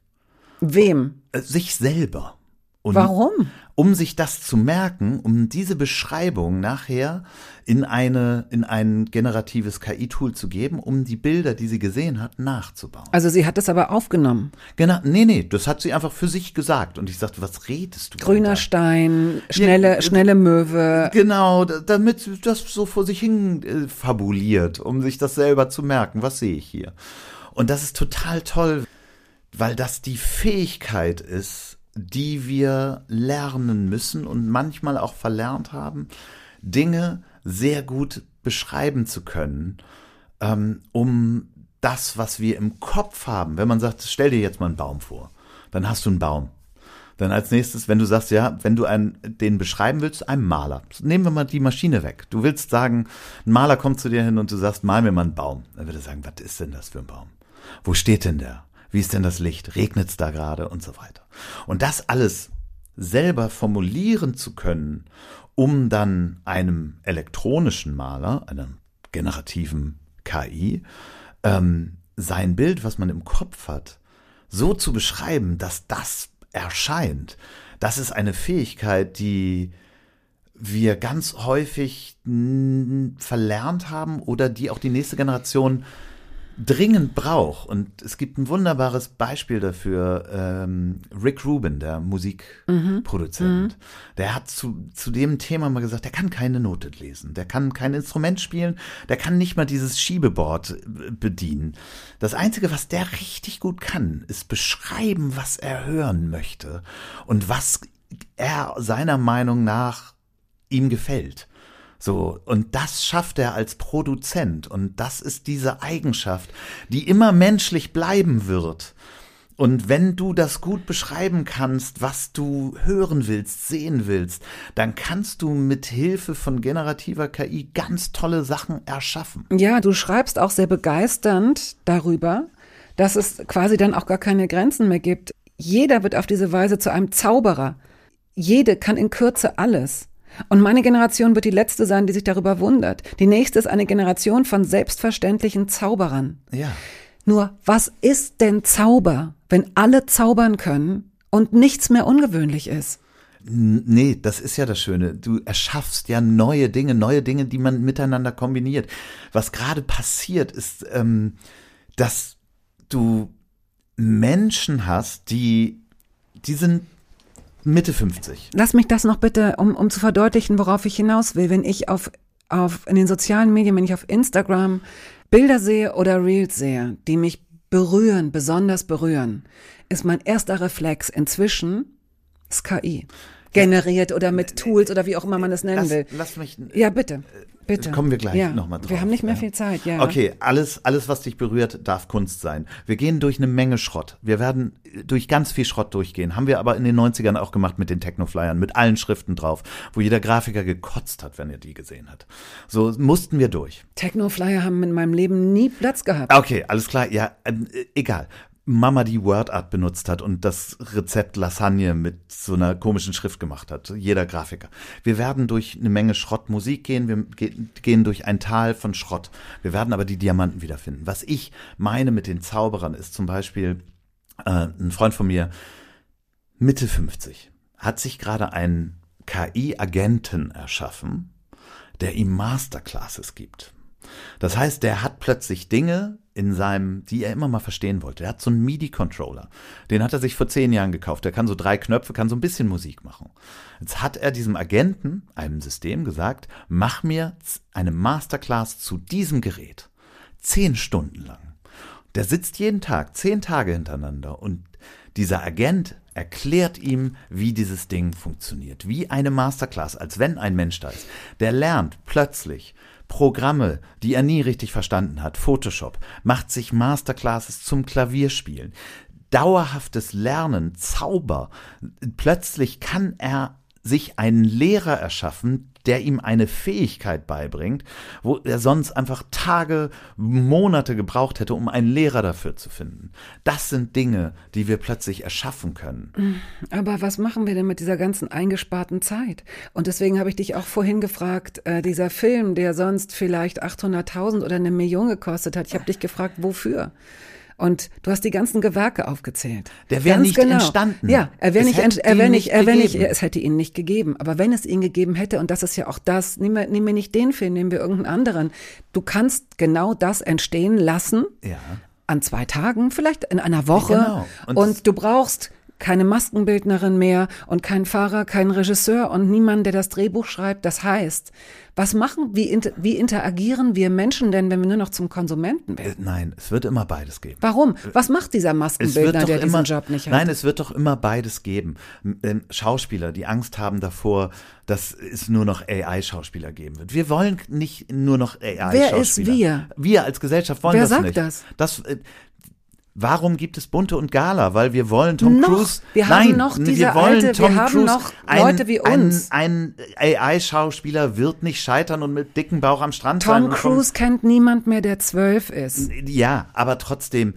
Speaker 3: Wem?
Speaker 2: Äh, sich selber. Und
Speaker 3: Warum?
Speaker 2: Um sich das zu merken, um diese Beschreibung nachher in eine in ein generatives K I-Tool zu geben, um die Bilder, die sie gesehen hat, nachzubauen.
Speaker 3: Also sie hat es aber aufgenommen.
Speaker 2: Genau, nee, nee, das hat sie einfach für sich gesagt. Und ich sagte, was redest du?
Speaker 3: Grüner
Speaker 2: da?
Speaker 3: Stein, schnelle,
Speaker 2: Ja,
Speaker 3: schnelle Möwe.
Speaker 2: Genau, da- damit das so vor sich hin äh, fabuliert, um sich das selber zu merken, was sehe ich hier. Und das ist total toll, weil das die Fähigkeit ist, die wir lernen müssen und manchmal auch verlernt haben, Dinge sehr gut beschreiben zu können, ähm, um das, was wir im Kopf haben. Wenn man sagt, stell dir jetzt mal einen Baum vor, dann hast du einen Baum. Dann als nächstes, wenn du sagst, ja, wenn du einen, den beschreiben willst, einen Maler. Nehmen wir mal die Maschine weg. Du willst sagen, ein Maler kommt zu dir hin und du sagst, mal mir mal einen Baum. Dann wird er sagen, was ist denn das für ein Baum? Wo steht denn der? Wie ist denn das Licht? Regnet's da gerade? Und so weiter. Und das alles selber formulieren zu können, um dann einem elektronischen Maler, einem generativen K I, ähm, sein Bild, was man im Kopf hat, so zu beschreiben, dass das erscheint. Das ist eine Fähigkeit, die wir ganz häufig mh, verlernt haben oder die auch die nächste Generation dringend braucht. Und es gibt ein wunderbares Beispiel dafür. Ähm, Rick Rubin, der Musikproduzent, mhm. der hat zu, zu dem Thema mal gesagt, der kann keine Note lesen, der kann kein Instrument spielen, der kann nicht mal dieses Schiebeboard bedienen. Das Einzige, was der richtig gut kann, ist beschreiben, was er hören möchte und was er seiner Meinung nach ihm gefällt. So, und das schafft er als Produzent. Und das ist diese Eigenschaft, die immer menschlich bleiben wird. Und wenn du das gut beschreiben kannst, was du hören willst, sehen willst, dann kannst du mit Hilfe von generativer K I ganz tolle Sachen erschaffen.
Speaker 3: Ja, du schreibst auch sehr begeisternd darüber, dass es quasi dann auch gar keine Grenzen mehr gibt. Jeder wird auf diese Weise zu einem Zauberer. Jede kann in Kürze alles. Und meine Generation wird die letzte sein, die sich darüber wundert. Die nächste ist eine Generation von selbstverständlichen Zauberern.
Speaker 2: Ja.
Speaker 3: Nur, was ist denn Zauber, wenn alle zaubern können und nichts mehr ungewöhnlich ist?
Speaker 2: Nee, das ist ja das Schöne. Du erschaffst ja neue Dinge, neue Dinge, die man miteinander kombiniert. Was gerade passiert, ist, ähm, dass du Menschen hast, die, die sind Mitte fünfzig.
Speaker 3: Lass mich das noch bitte, um, um zu verdeutlichen, worauf ich hinaus will. Wenn ich auf, auf, in den sozialen Medien, wenn ich auf Instagram Bilder sehe oder Reels sehe, die mich berühren, besonders berühren, ist mein erster Reflex inzwischen das K I. Generiert oder mit Tools oder wie auch immer man das nennen
Speaker 2: lass,
Speaker 3: will.
Speaker 2: Lass mich.
Speaker 3: Ja, bitte. Bitte.
Speaker 2: Kommen wir gleich
Speaker 3: ja,
Speaker 2: nochmal drauf.
Speaker 3: Wir haben nicht mehr
Speaker 2: ja.
Speaker 3: viel Zeit, ja.
Speaker 2: Okay, alles, alles, was dich berührt, darf Kunst sein. Wir gehen durch eine Menge Schrott. Wir werden durch ganz viel Schrott durchgehen. Haben wir aber in den neunzigern auch gemacht mit den Technoflyern, mit allen Schriften drauf, wo jeder Grafiker gekotzt hat, wenn er die gesehen hat. So mussten wir durch.
Speaker 3: Technoflyer haben in meinem Leben nie Platz gehabt.
Speaker 2: Okay, alles klar. Ja, äh, egal. Mama die WordArt benutzt hat und das Rezept Lasagne mit so einer komischen Schrift gemacht hat. Jeder Grafiker. Wir werden durch eine Menge Schrottmusik gehen, wir ge- gehen durch ein Tal von Schrott. Wir werden aber die Diamanten wiederfinden. Was ich meine mit den Zauberern ist zum Beispiel, äh, ein Freund von mir, Mitte fünfzig, hat sich gerade einen K I-Agenten erschaffen, der ihm Masterclasses gibt. Das heißt, der hat plötzlich Dinge in seinem, die er immer mal verstehen wollte. Er hat so einen MIDI-Controller. Den hat er sich vor zehn Jahren gekauft. Der kann so drei Knöpfe, kann so ein bisschen Musik machen. Jetzt hat er diesem Agenten, einem System, gesagt, mach mir eine Masterclass zu diesem Gerät. Zehn Stunden lang. Der sitzt jeden Tag, zehn Tage hintereinander und dieser Agent erklärt ihm, wie dieses Ding funktioniert. Wie eine Masterclass, als wenn ein Mensch da ist. Der lernt plötzlich Programme, die er nie richtig verstanden hat, Photoshop, macht sich Masterclasses zum Klavierspielen. Dauerhaftes Lernen, Zauber. Plötzlich kann er sich einen Lehrer erschaffen, der ihm eine Fähigkeit beibringt, wo er sonst einfach Tage, Monate gebraucht hätte, um einen Lehrer dafür zu finden. Das sind Dinge, die wir plötzlich erschaffen können.
Speaker 3: Aber was machen wir denn mit dieser ganzen eingesparten Zeit? Und deswegen habe ich dich auch vorhin gefragt, äh, dieser Film, der sonst vielleicht achthunderttausend oder eine Million gekostet hat, ich habe dich gefragt, wofür? Und du hast die ganzen Gewerke aufgezählt.
Speaker 2: Der wäre nicht
Speaker 3: genau.
Speaker 2: entstanden.
Speaker 3: Ja, er wäre nicht, ent- er wäre nicht, er wäre nicht,
Speaker 2: gegeben.
Speaker 3: es hätte ihn nicht gegeben. Aber wenn es ihn gegeben hätte, und das ist ja auch das, nehmen wir, nehmen wir nicht den Film, nehmen wir irgendeinen anderen. Du kannst genau das entstehen lassen.
Speaker 2: Ja.
Speaker 3: An zwei Tagen, vielleicht in einer Woche.
Speaker 2: Genau. Und,
Speaker 3: Und du brauchst keine Maskenbildnerin mehr und keinen Fahrer, keinen Regisseur und niemanden, der das Drehbuch schreibt. Das heißt, was machen, wie, inter, wie interagieren wir Menschen denn, wenn wir nur noch zum Konsumenten werden?
Speaker 2: Nein, es wird immer beides geben.
Speaker 3: Warum? Was macht dieser
Speaker 2: Es wird
Speaker 3: Maskenbildner,
Speaker 2: doch
Speaker 3: der
Speaker 2: immer,
Speaker 3: diesen Job nicht hat?
Speaker 2: Nein, es wird doch immer beides geben. Ähm, Schauspieler, die Angst haben davor, dass es nur noch A I-Schauspieler geben wird. Wir wollen nicht nur noch A I-Schauspieler.
Speaker 3: Wer ist wir?
Speaker 2: Wir als Gesellschaft wollen
Speaker 3: Wer
Speaker 2: das
Speaker 3: sagt
Speaker 2: nicht.
Speaker 3: das?
Speaker 2: Das äh, Warum gibt es Bunte und Gala? Weil wir wollen Tom
Speaker 3: Noch.
Speaker 2: Cruise.
Speaker 3: Wir haben
Speaker 2: Nein,
Speaker 3: noch diese
Speaker 2: wir wollen
Speaker 3: alte- wir
Speaker 2: Tom
Speaker 3: haben
Speaker 2: Cruise.
Speaker 3: noch Leute wie uns.
Speaker 2: Ein, ein A I-Schauspieler wird nicht scheitern und mit dicken Bauch am Strand sein.
Speaker 3: Tom
Speaker 2: und vom-
Speaker 3: Cruise kennt niemand mehr, der zwölf ist.
Speaker 2: Ja, aber trotzdem,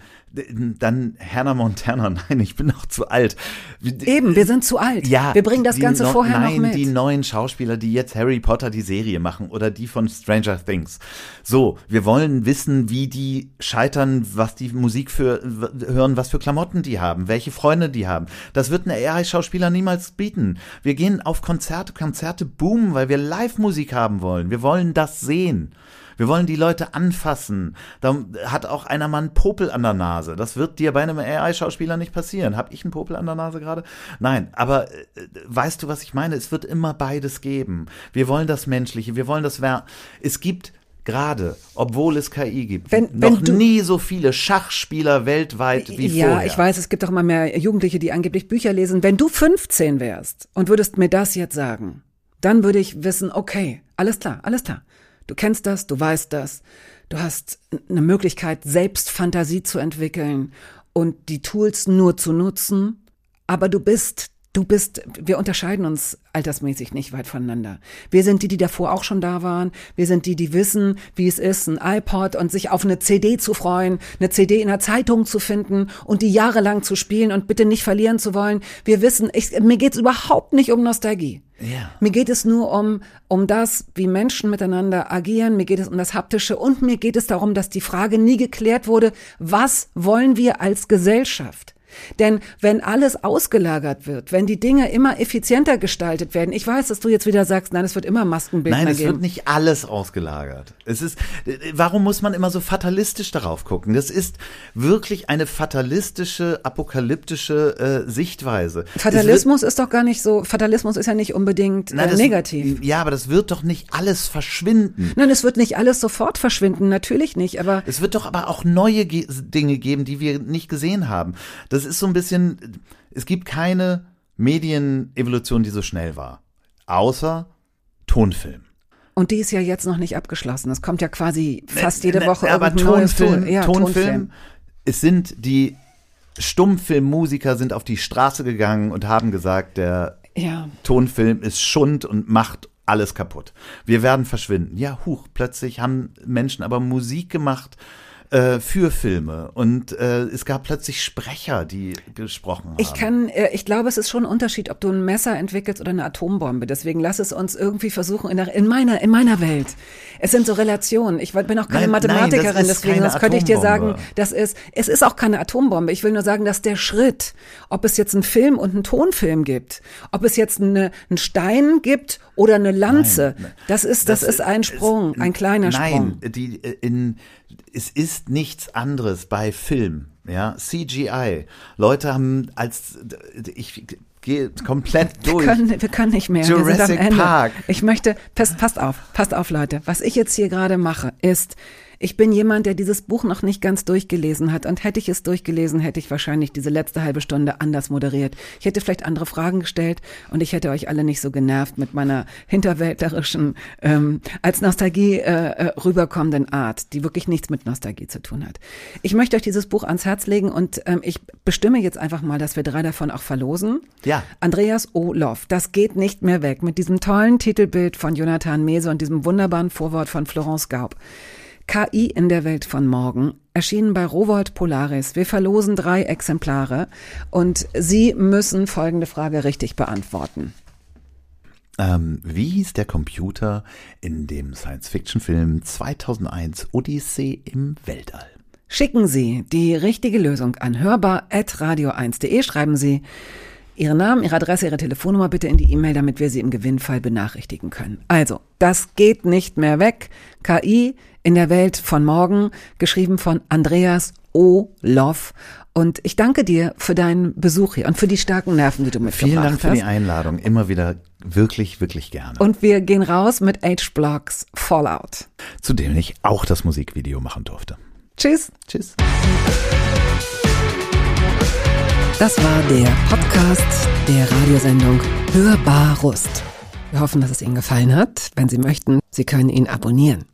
Speaker 2: dann Hannah Montana, nein, ich bin noch zu alt.
Speaker 3: Eben, wir sind zu alt.
Speaker 2: Ja,
Speaker 3: wir bringen das
Speaker 2: die
Speaker 3: Ganze
Speaker 2: no-
Speaker 3: vorher
Speaker 2: nein,
Speaker 3: noch mit.
Speaker 2: die neuen Schauspieler, die jetzt Harry Potter die Serie machen oder die von Stranger Things. So, wir wollen wissen, wie die scheitern, was die Musik für w- hören, was für Klamotten die haben, welche Freunde die haben. Das wird ein A I-Schauspieler niemals bieten. Wir gehen auf Konzerte, Konzerte boomen, weil wir Live-Musik haben wollen. Wir wollen das sehen. Wir wollen die Leute anfassen. Da hat auch einer mal einen Popel an der Nase. Das wird dir bei einem A I-Schauspieler nicht passieren. Hab ich einen Popel an der Nase gerade? Nein, aber äh, weißt du, was ich meine? Es wird immer beides geben. Wir wollen das Menschliche, wir wollen das Wer- Es gibt gerade, obwohl es K I gibt,
Speaker 3: Wenn-
Speaker 2: noch
Speaker 3: wenn du-
Speaker 2: nie so viele Schachspieler weltweit wie
Speaker 3: ja,
Speaker 2: vorher.
Speaker 3: ich weiß, es gibt auch immer mehr Jugendliche, die angeblich Bücher lesen. Wenn du fünfzehn wärst und würdest mir das jetzt sagen, dann würde ich wissen, okay, alles klar, alles klar. Du kennst das, du weißt das. Du hast eine Möglichkeit, selbst Fantasie zu entwickeln und die Tools nur zu nutzen. Aber du bist, du bist, wir unterscheiden uns altersmäßig nicht weit voneinander. Wir sind die, die davor auch schon da waren. Wir sind die, die wissen, wie es ist, ein iPod und sich auf eine C D zu freuen, eine C D in der Zeitung zu finden und die jahrelang zu spielen und bitte nicht verlieren zu wollen. Wir wissen, ich, mir geht es überhaupt nicht um Nostalgie.
Speaker 2: Ja.
Speaker 3: Mir geht es nur um, um das, wie Menschen miteinander agieren. Mir geht es um das Haptische und mir geht es darum, dass die Frage nie geklärt wurde, was wollen wir als Gesellschaft? Denn wenn alles ausgelagert wird, wenn die Dinge immer effizienter gestaltet werden, ich weiß, dass du jetzt wieder sagst, nein, es wird immer Maskenbildner
Speaker 2: Nein, es
Speaker 3: geben.
Speaker 2: wird nicht alles ausgelagert. Es ist, warum muss man immer so fatalistisch darauf gucken? Das ist wirklich eine fatalistische, apokalyptische äh, Sichtweise.
Speaker 3: Fatalismus ist doch gar nicht so, Fatalismus ist ja nicht unbedingt
Speaker 2: Nein,
Speaker 3: äh,
Speaker 2: das,
Speaker 3: negativ.
Speaker 2: Ja, aber das wird doch nicht alles verschwinden.
Speaker 3: Nein, es wird nicht alles sofort verschwinden, natürlich nicht, aber
Speaker 2: Es wird doch aber auch neue Ge- Dinge geben, die wir nicht gesehen haben. Das ist so ein bisschen, es gibt keine Medienevolution, die so schnell war. Außer Tonfilm.
Speaker 3: und die ist ja jetzt noch nicht abgeschlossen. Es kommt ja quasi fast
Speaker 2: Ne,
Speaker 3: jede
Speaker 2: ne,
Speaker 3: Woche
Speaker 2: aber
Speaker 3: irgendein neues
Speaker 2: Tonfilm,
Speaker 3: Ton. Ja,
Speaker 2: Tonfilm, es sind die Stummfilmmusiker sind auf die Straße gegangen und haben gesagt, der
Speaker 3: Ja.
Speaker 2: Tonfilm ist Schund und macht alles kaputt. Wir werden verschwinden. Ja, huch, plötzlich haben Menschen aber Musik gemacht, äh, für Filme und äh, es gab plötzlich Sprecher, die gesprochen haben.
Speaker 3: Ich kann, äh, ich glaube, es ist schon ein Unterschied, ob du ein Messer entwickelst oder eine Atombombe. Deswegen lass es uns irgendwie versuchen in, der, in meiner in meiner Welt. Es sind so Relationen. Ich bin auch keine
Speaker 2: Nein,
Speaker 3: Mathematikerin,
Speaker 2: nein, das ist
Speaker 3: deswegen
Speaker 2: keine
Speaker 3: sonst könnte ich dir sagen,
Speaker 2: Atombombe.
Speaker 3: das ist es ist auch keine Atombombe. Ich will nur sagen, dass der Schritt, ob es jetzt einen Film und einen Tonfilm gibt, ob es jetzt eine, einen Stein gibt oder eine Lanze,
Speaker 2: Nein,
Speaker 3: das ist das,
Speaker 2: das
Speaker 3: ist ein Sprung,
Speaker 2: ist,
Speaker 3: ein kleiner Sprung.
Speaker 2: Nein, die in es ist nichts anderes bei Film, ja, C G I. Leute haben als ich gehe komplett durch.
Speaker 3: Wir können, wir können nicht mehr.
Speaker 2: Jurassic
Speaker 3: wir sind am Ende.
Speaker 2: Park.
Speaker 3: Ich möchte, passt, passt auf, passt auf, Leute. Was ich jetzt hier gerade mache, ist, ich bin jemand, der dieses Buch noch nicht ganz durchgelesen hat. Und hätte ich es durchgelesen, hätte ich wahrscheinlich diese letzte halbe Stunde anders moderiert. Ich hätte vielleicht andere Fragen gestellt und ich hätte euch alle nicht so genervt mit meiner hinterwäldlerischen, ähm, als Nostalgie äh, rüberkommenden Art, die wirklich nichts mit Nostalgie zu tun hat. Ich möchte euch dieses Buch ans Herz legen und ähm, ich bestimme jetzt einfach mal, dass wir drei davon auch verlosen.
Speaker 2: Ja.
Speaker 3: Andreas O. Loff, das geht nicht mehr weg, mit diesem tollen Titelbild von Jonathan Mese und diesem wunderbaren Vorwort von Florence Gaub. K I in der Welt von morgen, erschienen bei Rowohlt Polaris. Wir verlosen drei Exemplare und Sie müssen folgende Frage richtig beantworten.
Speaker 2: Ähm, wie hieß der Computer in dem Science-Fiction-Film zweitausendeins Odyssee im Weltall?
Speaker 3: Schicken Sie die richtige Lösung an hörbar at radio eins punkt de. Schreiben Sie Ihren Namen, Ihre Adresse, Ihre Telefonnummer bitte in die E-Mail, damit wir Sie im Gewinnfall benachrichtigen können. Also, das geht nicht mehr weg. K I in der Welt von morgen, geschrieben von Andreas O. Loff. Und ich danke dir für deinen Besuch hier und für die starken Nerven, die du mitgebracht hast.
Speaker 2: Vielen Dank für die Einladung. Immer wieder wirklich, wirklich gerne.
Speaker 3: Und wir gehen raus mit H-Blocks Fallout.
Speaker 2: Zu dem ich auch das Musikvideo machen durfte.
Speaker 3: Tschüss.
Speaker 2: Tschüss.
Speaker 3: Das war der Podcast der Radiosendung Hörbar Rust. Wir hoffen, dass es Ihnen gefallen hat. Wenn Sie möchten, Sie können ihn abonnieren.